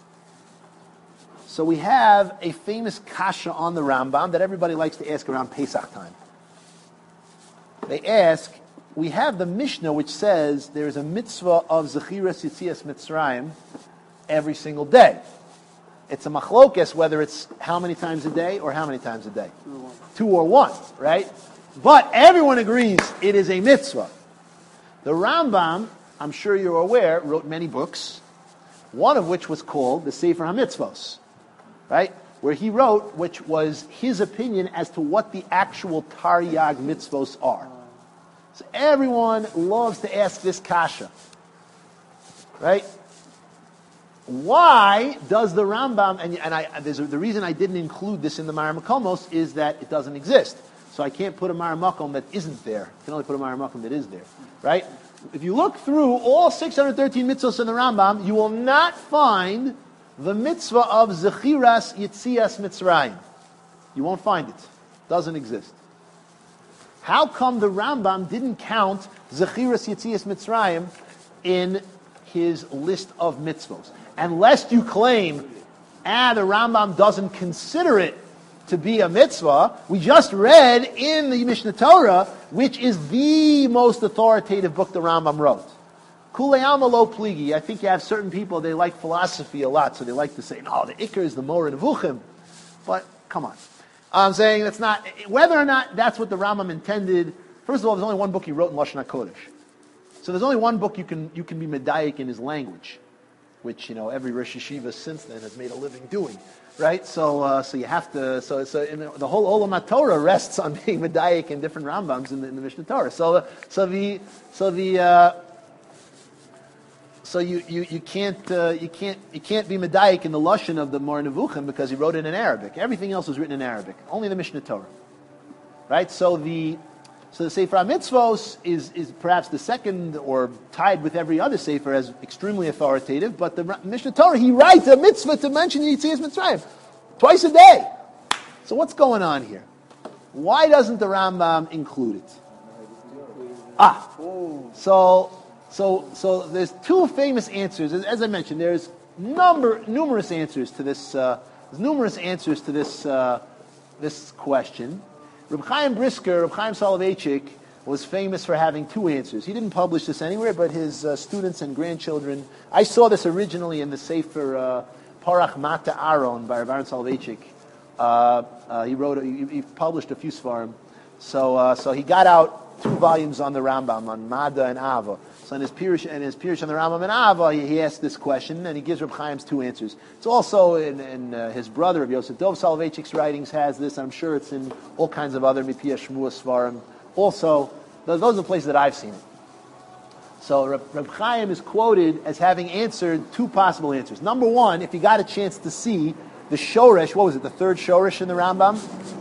So we have a famous kasha on the Rambam that everybody likes to ask around Pesach time. They ask, we have the Mishnah which says there is a mitzvah of Zechiras Yitzias Mitzrayim every single day. It's a machlokes whether it's how many times a day or how many times a day. Two or one. Two or one, right? But everyone agrees it is a mitzvah. The Rambam, I'm sure you're aware, wrote many books, one of which was called the Sefer HaMitzvos, right? Where he wrote, which was his opinion as to what the actual Taryag mitzvos are. So everyone loves to ask this kasha, right? Why does the Rambam, and, and I, there's a, the reason I didn't include this in the Ma'ar Makomos is that it doesn't exist. So I can't put a Ma'ar Makom that isn't there. I can only put a Ma'ar Makom that is there, right? If you look through all six hundred thirteen mitzvahs in the Rambam, you will not find the mitzvah of Zechiras Yitzias Mitzrayim. You won't find it. It doesn't exist. How come the Rambam didn't count Zechiras Yitzias Mitzrayim in his list of mitzvahs? Unless you claim, ah, the Rambam doesn't consider it to be a mitzvah. We just read in the Mishnah Torah, which is the most authoritative book the Rambam wrote. Kulei Alma Lo Pligi. I think you have certain people, they like philosophy a lot, so they like to say, no, the Iker is the Moreh Nevuchim. But, come on. I'm saying that's not, whether or not that's what the Rambam intended. First of all, there's only one book he wrote in Lashon HaKodesh. So there's only one book you can you can be medayik in his language, which, you know, every Rosh Yeshiva since then has made a living doing, right? So uh, so you have to, so so in the, the whole Olam HaTorah rests on being medayik in different Rambams in the, in the Mishnah Torah. So uh, so the so the uh, so you you you can't uh, you can't you can't be medayik in the lashon of the Mar Nevuchim because he wrote it in Arabic. Everything else was written in Arabic. Only the Mishnah Torah, right? So the So the Sefer HaMitzvos is, is perhaps the second, or tied with every other Sefer, as extremely authoritative, but the Mishnah Torah, he writes a mitzvah to mention Yetzias Mitzrayim twice a day. So what's going on here? Why doesn't the Rambam include it? Ah, so so so there's two famous answers. As, as I mentioned, there's number numerous answers to this. Uh, there's numerous answers to this uh, this question. Reb Chaim Brisker, Reb Chaim Soloveitchik, was famous for having two answers. He didn't publish this anywhere, but his uh, students and grandchildren. I saw this originally in the Sefer uh, Parach Mata Aaron by Reb Aaron Soloveitchik. Uh, uh, he wrote, he, he published a few svarim. So, uh, so he got out two volumes on the Rambam, on Mada and Ava. So in his Pirush, in his Pirush on the Rambam and Ava, he, he asked this question, and he gives Reb Chaim's two answers. It's also in, in uh, his brother, Reb Yosef Dov Soloveitchik's writings has this. I'm sure it's in all kinds of other Mipiyah Shmua Svarim. Also, those, those are the places that I've seen it. So Reb, Reb Chaim is quoted as having answered two possible answers. Number one, if you got a chance to see the Shoresh, what was it, the third Shoresh in the Rambam?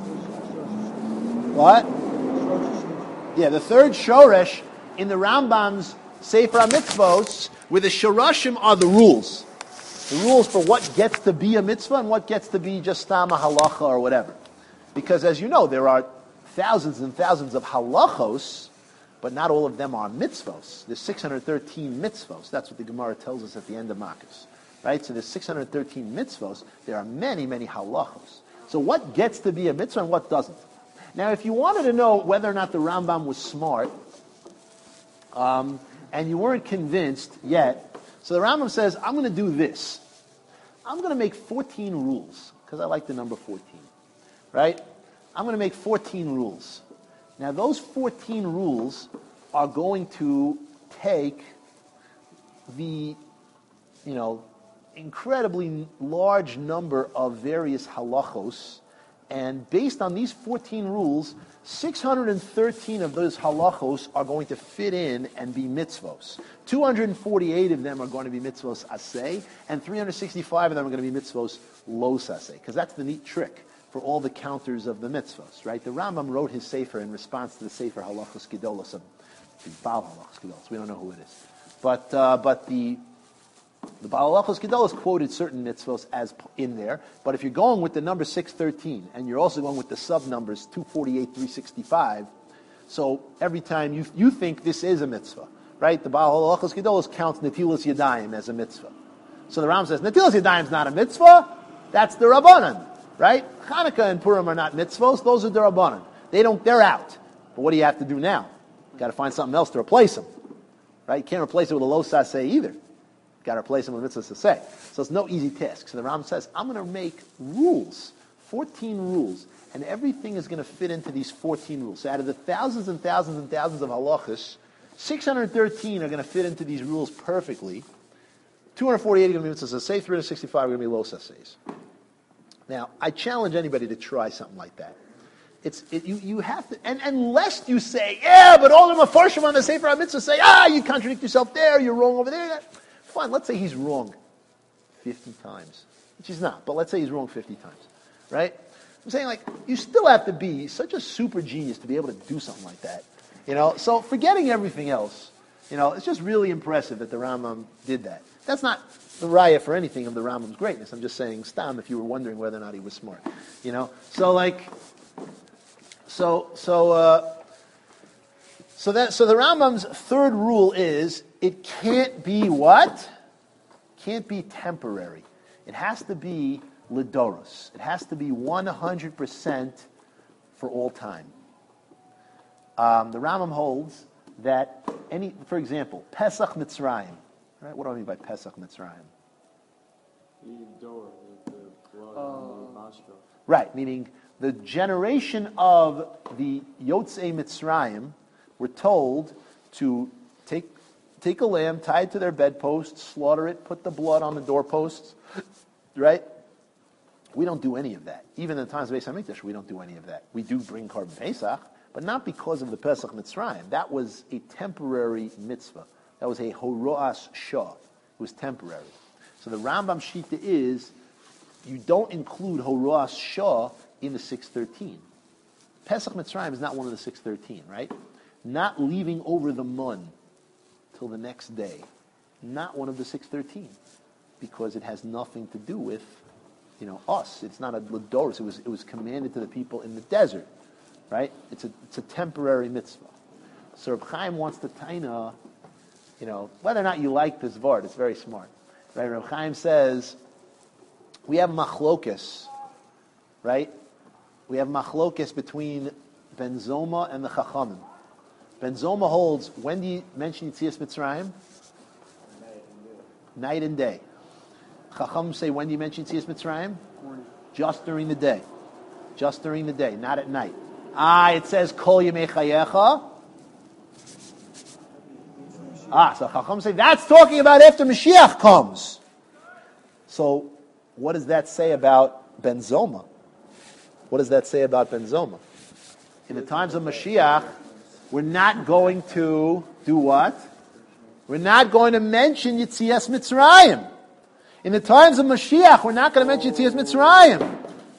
What? Yeah, the third Shoresh in the Rambam's Sefer HaMitzvos, where the Shorashim are the rules. The rules for what gets to be a mitzvah and what gets to be just stam a halacha or whatever. Because as you know, there are thousands and thousands of halachos, but not all of them are mitzvos. There's six hundred thirteen mitzvos. That's what the Gemara tells us at the end of Makos. Right? So there's six hundred thirteen mitzvos. There are many, many halachos. So what gets to be a mitzvah and what doesn't? Now, if you wanted to know whether or not the Rambam was smart, um, and you weren't convinced yet, so the Rambam says, I'm going to do this. I'm going to make fourteen rules, because I like the number fourteen, right? I'm going to make fourteen rules. Now, those fourteen rules are going to take the, you know, incredibly large number of various halachos, and based on these fourteen rules, six hundred thirteen of those halachos are going to fit in and be mitzvos. two hundred forty-eight of them are going to be mitzvos aseh, and three hundred sixty-five of them are going to be mitzvos los aseh, because that's the neat trick for all the counters of the mitzvos, right? The Rambam wrote his sefer in response to the sefer halachos gedolos of the Baal halachos gedolos. We don't know who it is, but uh, but the The Baal Halachos Gedolos quoted certain mitzvos as p- in there, but if you're going with the number six thirteen, and you're also going with the sub-numbers two forty-eight, three sixty-five, so every time you you think this is a mitzvah, right? The Baal Halachos Gedolos counts Netilas Yadayim as a mitzvah. So the Ram says, Netilas Yadayim is not a mitzvah, that's the Rabbanan, right? Hanukkah and Purim are not mitzvos, those are the Rabbanan. They don't, they're out. But what do you have to do now? You've got to find something else to replace them, right? You can't replace it with a lo saseh either. Got to replace them with mitzvahs to say. So it's no easy task. So the Ram says, I'm going to make rules, fourteen rules, and everything is going to fit into these fourteen rules. So out of the thousands and thousands and thousands of halachas, six hundred thirteen are going to fit into these rules perfectly. two hundred forty-eight are going to be mitzvahs to say, three hundred sixty-five are going to be lo saseis. Now, I challenge anybody to try something like that. It's it, you you have to, and unless you say, yeah, but all the mafarshim on the Sefer HaMitzvah say, ah, you contradict yourself there, you're wrong over there. Fine, let's say he's wrong fifty times, which he's not, but let's say he's wrong fifty times, right? I'm saying, like, you still have to be such a super genius to be able to do something like that, you know? So forgetting everything else, you know, it's just really impressive that the Rambam did that. That's not the raya for anything of the Rambam's greatness. I'm just saying, stam, if you were wondering whether or not he was smart, you know? So, like, so, so, uh, so that, so the Rambam's third rule is, it can't be what? Can't be temporary. It has to be lidoros. It has to be one hundred percent for all time. Um, the Rambam holds that any, for example, Pesach Mitzrayim. Right? What do I mean by Pesach Mitzrayim? The door, the, the blood, Oh. and the nostril. Right, meaning the generation of the Yotzei Mitzrayim were told to take take a lamb, tie it to their bedposts, slaughter it, put the blood on the doorposts, right? We don't do any of that. Even in the times of Beis HaMikdash, we don't do any of that. We do bring Korban Pesach, but not because of the Pesach Mitzrayim. That was a temporary mitzvah. That was a Horoas Shah. It was temporary. So the Rambam Shita is, you don't include Horoas Shah in the six thirteen. Pesach Mitzrayim is not one of the six thirteen, right? Not leaving over the mun till the next day. Not one of the six thirteen. Because it has nothing to do with, you know, us. It's not a Ladoris. It was, it was commanded to the people in the desert, right? It's a, it's a temporary mitzvah. So Reb Chaim wants to taina, you know, whether or not you like this vart, it's very smart. Right? Reb Chaim says, we have machlokes, right? We have machlokes between Ben Zoma and the Chachamim. Ben Zoma holds, when do you mention Yetzias Mitzrayim? Night and day. Chachamim say, when do you mention Yetzias Mitzrayim? Morning. Just during the day. Just during the day, not at night. Ah, it says, Kol Yemei Chayecha. Ah, so Chacham say, that's talking about after Mashiach comes. So, what does that say about Ben Zoma? What does that say about Ben Zoma? In the times of Mashiach, we're not going to do what? We're not going to mention Yetzias Mitzrayim. In the times of Mashiach, we're not going to mention Yetzias Mitzrayim.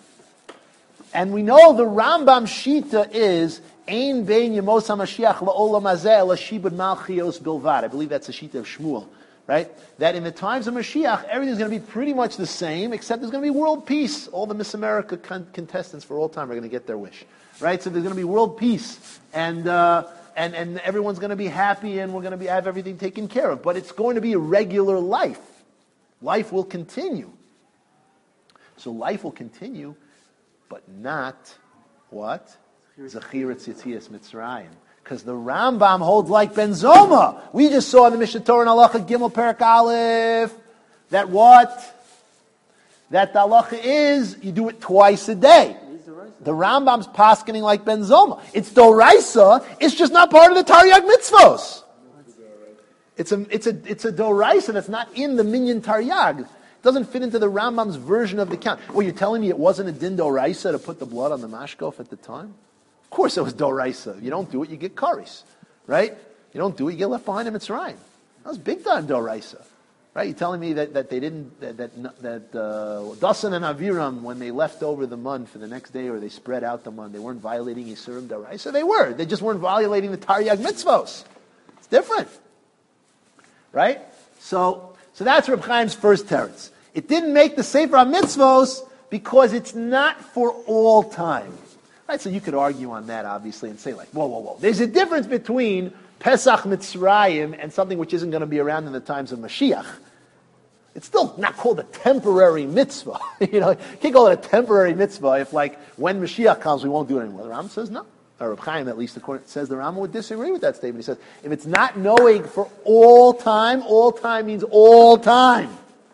And we know the Rambam Shita is Ein bein Yemos HaMashiach la'olam hazeh ela shibud malchios bilvad. I believe that's the Shita of Shmuel, right? That in the times of Mashiach, everything's going to be pretty much the same, except there's going to be world peace. All the Miss America con- contestants for all time are going to get their wish, right? So there's going to be world peace, and uh, and and everyone's going to be happy, and we're going to be have everything taken care of. But it's going to be a regular life. Life will continue. So life will continue, but not what? Zechiras Yetzias Mitzrayim. Because the Rambam holds like Ben Zoma. We just saw in the Mishnah Torah in Halacha Gimel Perek Aleph that what? That the halacha is, you do it twice a day. The Rambam's paskening like Ben Zoma. It's Doraisa, it's just not part of the Taryag Mitzvos. It's a, it's a, it's a Doraisa that's not in the Minyan Taryag. It doesn't fit into the Rambam's version of the count. Well, you're telling me it wasn't a Din Doraisa to put the blood on the mashkof at the time? Of course it was Doraisa. You don't do it, you get karis. Right? You don't do it, you get left behind in Mitzrayim. That was big time Doraisa. Right? You're telling me that, that they didn't, that, that, that uh, Dasan and Aviram, when they left over the mun for the next day, or they spread out the mun, they weren't violating Yisurim Doraisa? They were. They just weren't violating the Taryag Mitzvos. It's different. Right? So, so that's Reb Chaim's first teretz. It didn't make the Sefer HaMitzvos because it's not for all time. Right? So you could argue on that, obviously, and say like, whoa, whoa, whoa. There's a difference between Pesach Mitzrayim and something which isn't going to be around in the times of Mashiach. It's still not called a temporary mitzvah. You know, you can't call it a temporary mitzvah if, like, when Mashiach comes, we won't do it anymore. The Rambam says no. Or Reb Chaim, at least, according, says the Rambam would disagree with that statement. He says, if it's not knowing for all time, all time means all time.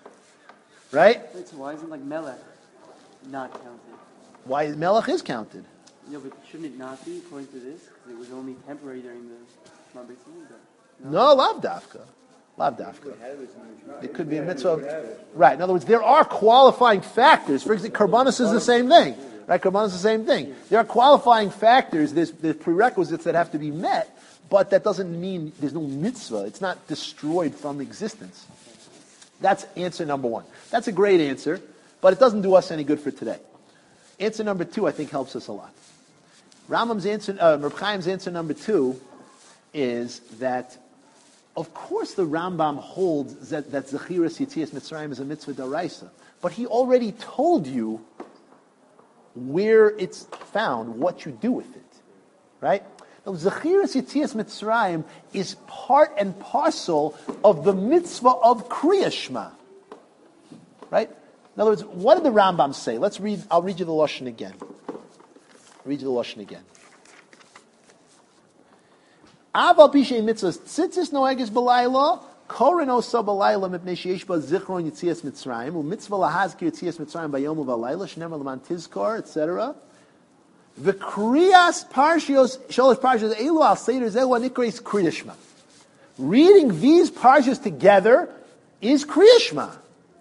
Right? Wait, so why isn't like Melech not counted? Why Melech is counted? No, but shouldn't it not be according to this? Because it was only temporary during the Shema B'Yisrael. No, lav dafka. Lav dafka. It could be a mitzvah. Right. In other words, there are qualifying factors. For example, Karbanos is the same thing. Right? Karbanos is the same thing. There are qualifying factors, there's, there's prerequisites that have to be met, but that doesn't mean there's no mitzvah. It's not destroyed from existence. That's answer number one. That's a great answer, but it doesn't do us any good for today. Answer number two, I think, helps us a lot. Rambam's answer, uh, Reb Chaim's answer number two is that, of course, the Rambam holds that, that Zechiras Yetzias Mitzrayim is a mitzvah daraisa, but he already told you where it's found, what you do with it, right? Now, Zechiras Yetzias Mitzrayim is part and parcel of the mitzvah of Kriya Shema, right? In other words, what did the Rambam say? Let's read. I'll read you the Lashon again. Read you the Lashon again. Aval pishay mitzvahs tzitzis noeges b'layla koren osa b'layla mipnei sheyesh ba zichron Yetzias Mitzrayim u'mitzvah lahazkir Yetzias Mitzrayim bayom u'valayla shneimar l'man tizkor, et cetera. The kriyas parshios, sholosh parshios, elu al seder zeh nikres kriyas shema. Reading these parshas together is kriyas shema.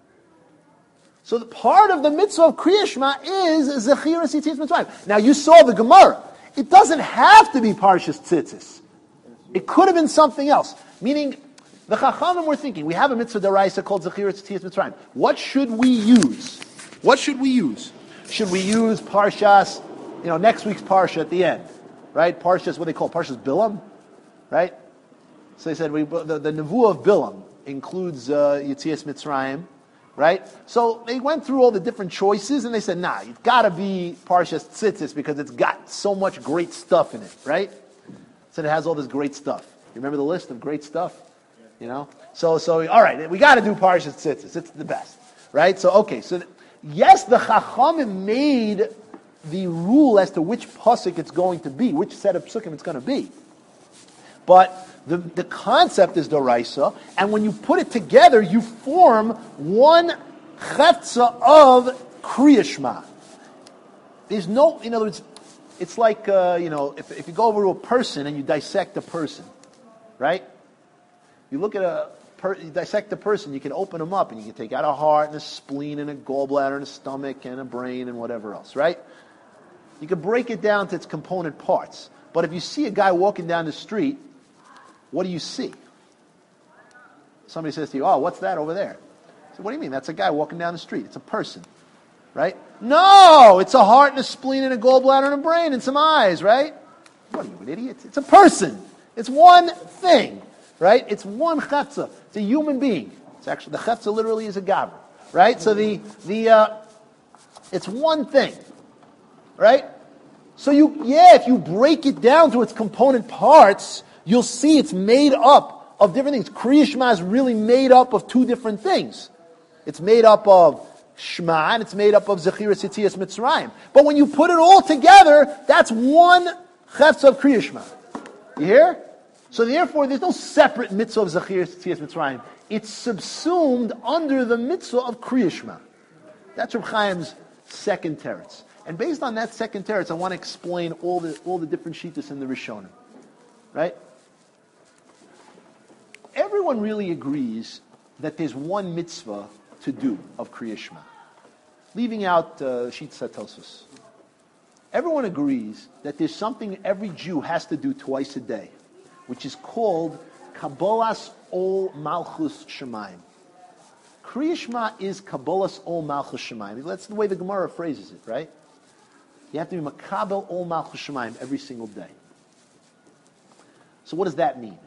So the part of the mitzvah of kriyas shema is zechiras yitzias mitzrayim. Now you saw the Gemara. It doesn't have to be parshas tzitzis. It could have been something else. Meaning, the Chachamim were thinking, we have a mitzvah deraisa called zechiras yitzias mitzrayim. What should we use? What should we use? Should we use parshas, you know, next week's parsha at the end, right? Parshas, what they call parshas Bilam, right? So they said we, the, the nevuah of Bilam includes uh, Yetzias Mitzrayim, right? So they went through all the different choices and they said, nah, it's got to be parshas Tzitzis because it's got so much great stuff in it, right? So it has all this great stuff. You remember the list of great stuff? You know? So, so all right, we got to do parshas Tzitzis. It's the best, right? So, okay, so yes, the Chachamim made the rule as to which pasuk it's going to be, which set of psukim it's going to be. But the, the concept is doraisa, and when you put it together, you form one chetza of kriyas shema. There's no, in other words, it's like, uh, you know, if, if you go over to a person and you dissect a person, right? You look at a, per, you dissect a person, you can open them up and you can take out a heart and a spleen and a gallbladder and a stomach and a brain and whatever else, right? You can break it down to its component parts. But if you see a guy walking down the street, what do you see? Somebody says to you, oh, what's that over there? So what do you mean? That's a guy walking down the street. It's a person, right? No, it's a heart and a spleen and a gallbladder and a brain and some eyes, right? What are you, an idiot? It's a person. It's one thing, right? It's one chetza. It's a human being. It's actually, the chetza literally is a gabra, right? So the, the, uh, it's one thing. Right? So you, yeah, if you break it down to its component parts, you'll see it's made up of different things. Kriyas Shema is really made up of two different things. It's made up of Shema and it's made up of Zechiras Yitzias Mitzrayim. But when you put it all together, that's one chefz of Kriyas Shema. You hear? So therefore, there's no separate mitzvah of Zechiras Yitzias Mitzrayim. It's subsumed under the mitzvah of Kriyas Shema. That's Reb Chaim's second teretz. And based on that second teretz, I want to explain all the all the different shittas in the Rishonim. Right? Everyone really agrees that there's one mitzvah to do of Kriyas Shema, leaving out uh, Shittas HaTosfos. Everyone agrees that there's something every Jew has to do twice a day, which is called Kabbalas Ol Malchus Shemayim. Kriyas Shema is Kabbalas Ol Malchus Shemayim. That's the way the Gemara phrases it, right? You have to be Makabel Ol Malchus Shemayim every single day. So what does that mean?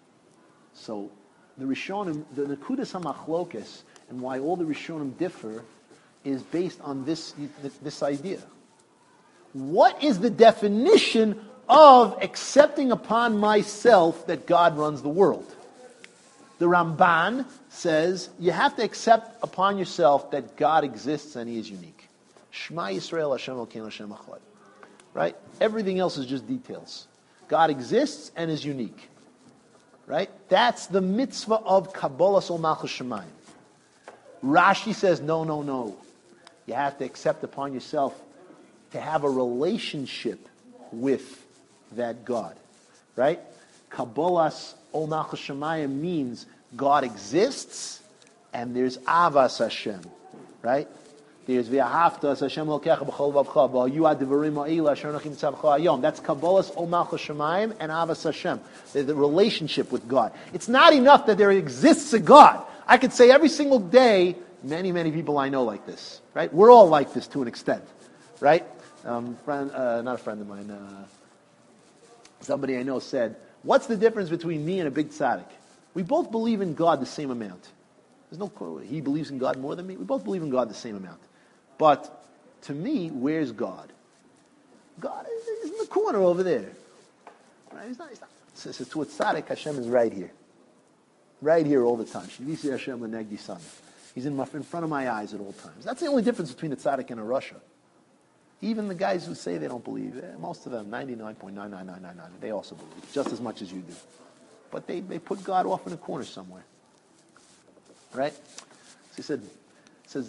So the Rishonim, the Nekudas HaMachlokas, and why all the Rishonim differ, is based on this, this idea. What is the definition of accepting upon myself that God runs the world? The Ramban says you have to accept upon yourself that God exists and He is unique. Shema Yisrael Hashem Elokeinu Hashem Echad. Right? Everything else is just details. God exists and is unique. Right? That's the mitzvah of Kabbalas Ol Malchus Shemayim. Rashi says, no, no, no. You have to accept upon yourself to have a relationship with that God. Right? Kabbalas Ol Malchus Shemayim means God exists and there's Avas Hashem. Right? There's V'ahavta Hashem Elokecha b'chol vavcha v'yu advarim ha'ila asher anochi mitzavcha hayom. That's Kabbalas Ol Malchus Shemayim and Avas Hashem. The, the relationship with God. It's not enough that there exists a God. I could say every single day, many, many people I know like this. Right? We're all like this to an extent. Right? Um, friend, uh, not a friend of mine. Uh, somebody I know said, "What's the difference between me and a big tzaddik? We both believe in God the same amount. There's no. He believes in God more than me. We both believe in God the same amount." But to me, where's God? God is in the corner over there. Right? He's not. He's not. So, so to a tzaddik, Hashem is right here, right here all the time. Shivisi Hashem l'negdi sana. He's in, my, in front of my eyes at all times. That's the only difference between a tzaddik and a rasha. Even the guys who say they don't believe, eh, most of them, ninety-nine point nine nine nine nine nine, they also believe just as much as you do. But they, they put God off in a corner somewhere. Right? So he said, says.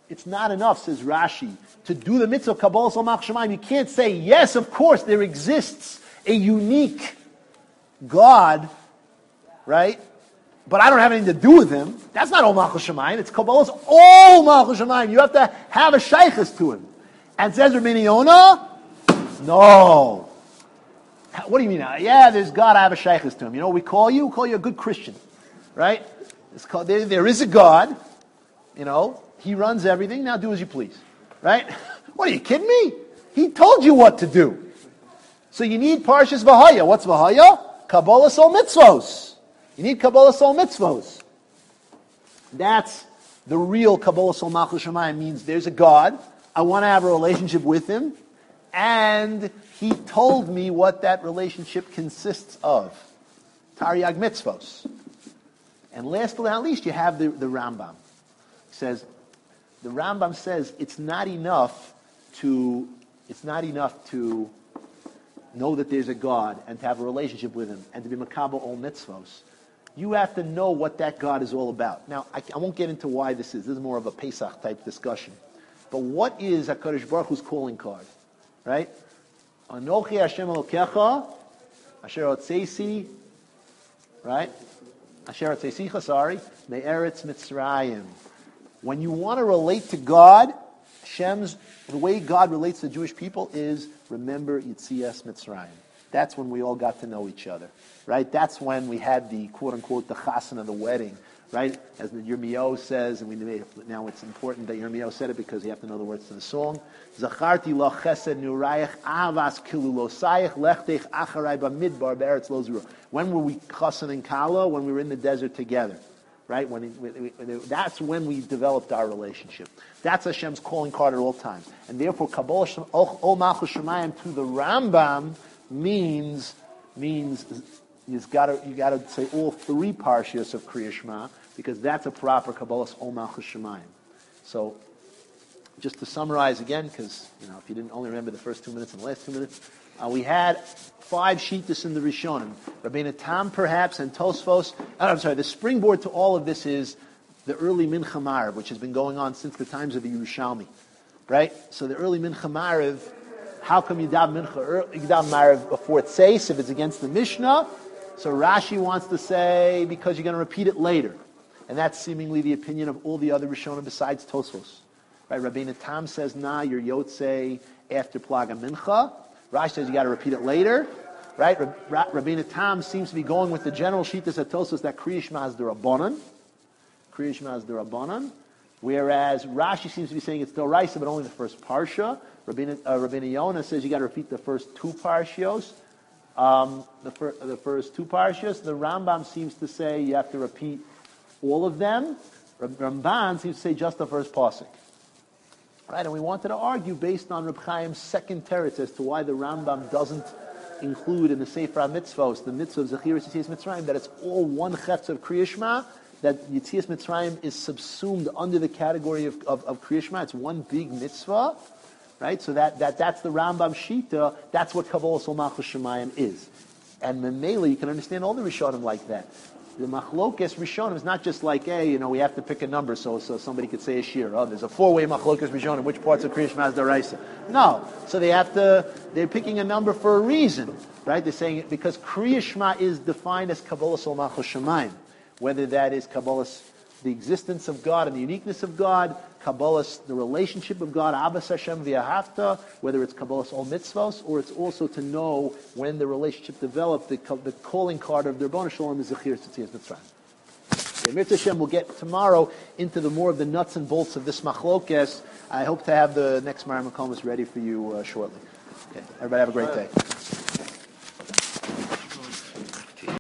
it's not enough, says Rashi, to do the mitzvah Kabbalas Ol Malchus Shamayim. You can't say, yes, of course, there exists a unique God, right? But I don't have anything to do with him. That's not Ol Malchus Shamayim. It's Kabbalas Ol Malchus Shamayim. You have to have a shaykhus to him. And says Rabbeinu Yonah, no. What do you mean? Yeah, there's God, I have a shaykhus to him. You know what we call you? We call you a good Christian, right? It's called, there, there is a God, you know, he runs everything, now do as you please, right? What, are you kidding me? He told you what to do. So you need Parshas Vahaya. What's Vahaya? Kabbalas Ol Mitzvos. You need Kabbalas Ol Mitzvos. That's the real Kabbalas Ol Malchus Shamayim, means there's a God, I want to have a relationship with him, and he told me what that relationship consists of. Taryag Mitzvos. And last but not least, you have the, the Rambam. He says, the Rambam says it's not enough to, it's not enough to know that there's a God and to have a relationship with him and to be makabel ol mitzvos. You have to know what that God is all about. Now, I, I won't get into why this is. This is more of a Pesach type discussion. But what is HaKadosh Baruch Hu's calling card? Right? Anochi Hashem Elokecha, Asher Otzeisi, right? Asher Otzeisecha, sorry, Me'eretz Mitzrayim. When you want to relate to God, Hashem's, the way God relates to the Jewish people is, remember Yitzias Mitzrayim. That's when we all got to know each other, right? That's when we had the quote-unquote the chasana, the wedding, right? As the Yirmiyahu says, and we made it, now it's important that Yirmiyahu said it because you have to know the words to the song. Zacharti lo chesed nurayach avas kilulosayach lechtech acharai bamidbar be'eretz lo zura. When were we chasan and kala? When we were in the desert together, right? When it, we, we, that's when we developed our relationship. That's Hashem's calling card at all times, and therefore Kabbalah Ol Malchus Shamayim to the Rambam means means you've got to you got to say all three parshios of Kriya Shema, because that's a proper Kabbalas Ol Malchus Shamayim. So, just to summarize again, because you know if you didn't only remember the first two minutes and the last two minutes, uh, we had five shittas in the Rishonim, Rabbeinu Tam perhaps, and Tosfos. Oh, I'm sorry. The springboard to all of this is the early Mincha Marav, which has been going on since the times of the Yerushalmi, right? So the early Mincha Marav. How come you daven Mincha, you daven Marav before Tzeis if it's against the Mishnah? So Rashi wants to say because you're going to repeat it later, and that's seemingly the opinion of all the other Rishonim besides Tosfos. Right? Rabbeinu Tam says, "Nah, you're Yotzei after Plaga Mincha." Rashi says you got to repeat it later. Right? Rabbeinu Tam seems to be going with the general shittas at Tosfos that Kriya Shema is the Rabbanan. Kriya Shema is the Rabbanan. Whereas Rashi seems to be saying it's Doraisa, but only the first parsha. Rabbeinu, uh, Rabbeinu Yonah says you got to repeat the first two parshios. Um, the, fir- the first two parshios. The Rambam seems to say you have to repeat all of them. Ramban seems to say just the first pasuk. Right, and we wanted to argue based on Reb Chaim's second teretz as to why the Rambam doesn't include in the Sefer HaMitzvos the mitzvah of Zechiras Yitzias Mitzrayim, that it's all one chetz of Kriya Shema, that Yitzias Mitzrayim is subsumed under the category of, of, of Kriya Shema. It's one big mitzvah, right? So that, that that's the Rambam Shita, that's what Kabbalas Ol Malchus Shamayim is. And Memela, you can understand all the Rishonim like that. The Machlokes Rishonim is not just like, hey, you know, we have to pick a number so so somebody could say a shir. Oh, there's a four-way Machlokes Rishonim. Which parts of Kriya Shema is D'oraisa? No. So they have to, they're picking a number for a reason, right? They're saying it because Kriya Shema is defined as Kabbalas Ol Malchus Shamayim. Whether that is Kabbalas, the existence of God and the uniqueness of God, Kabbalas, the relationship of God, Abbas Hashem v'Ahavta, whether it's Kabbalas Ol Mitzvos, or it's also to know when the relationship developed, the, the calling card of the Rebbeinu Shalom is Zechiras Yitzias Mitzrayim. Okay, Mirza Hashem will get tomorrow into the more of the nuts and bolts of this machlokes. I hope to have the next Maram Makomas ready for you uh, shortly. Okay, everybody have a great day.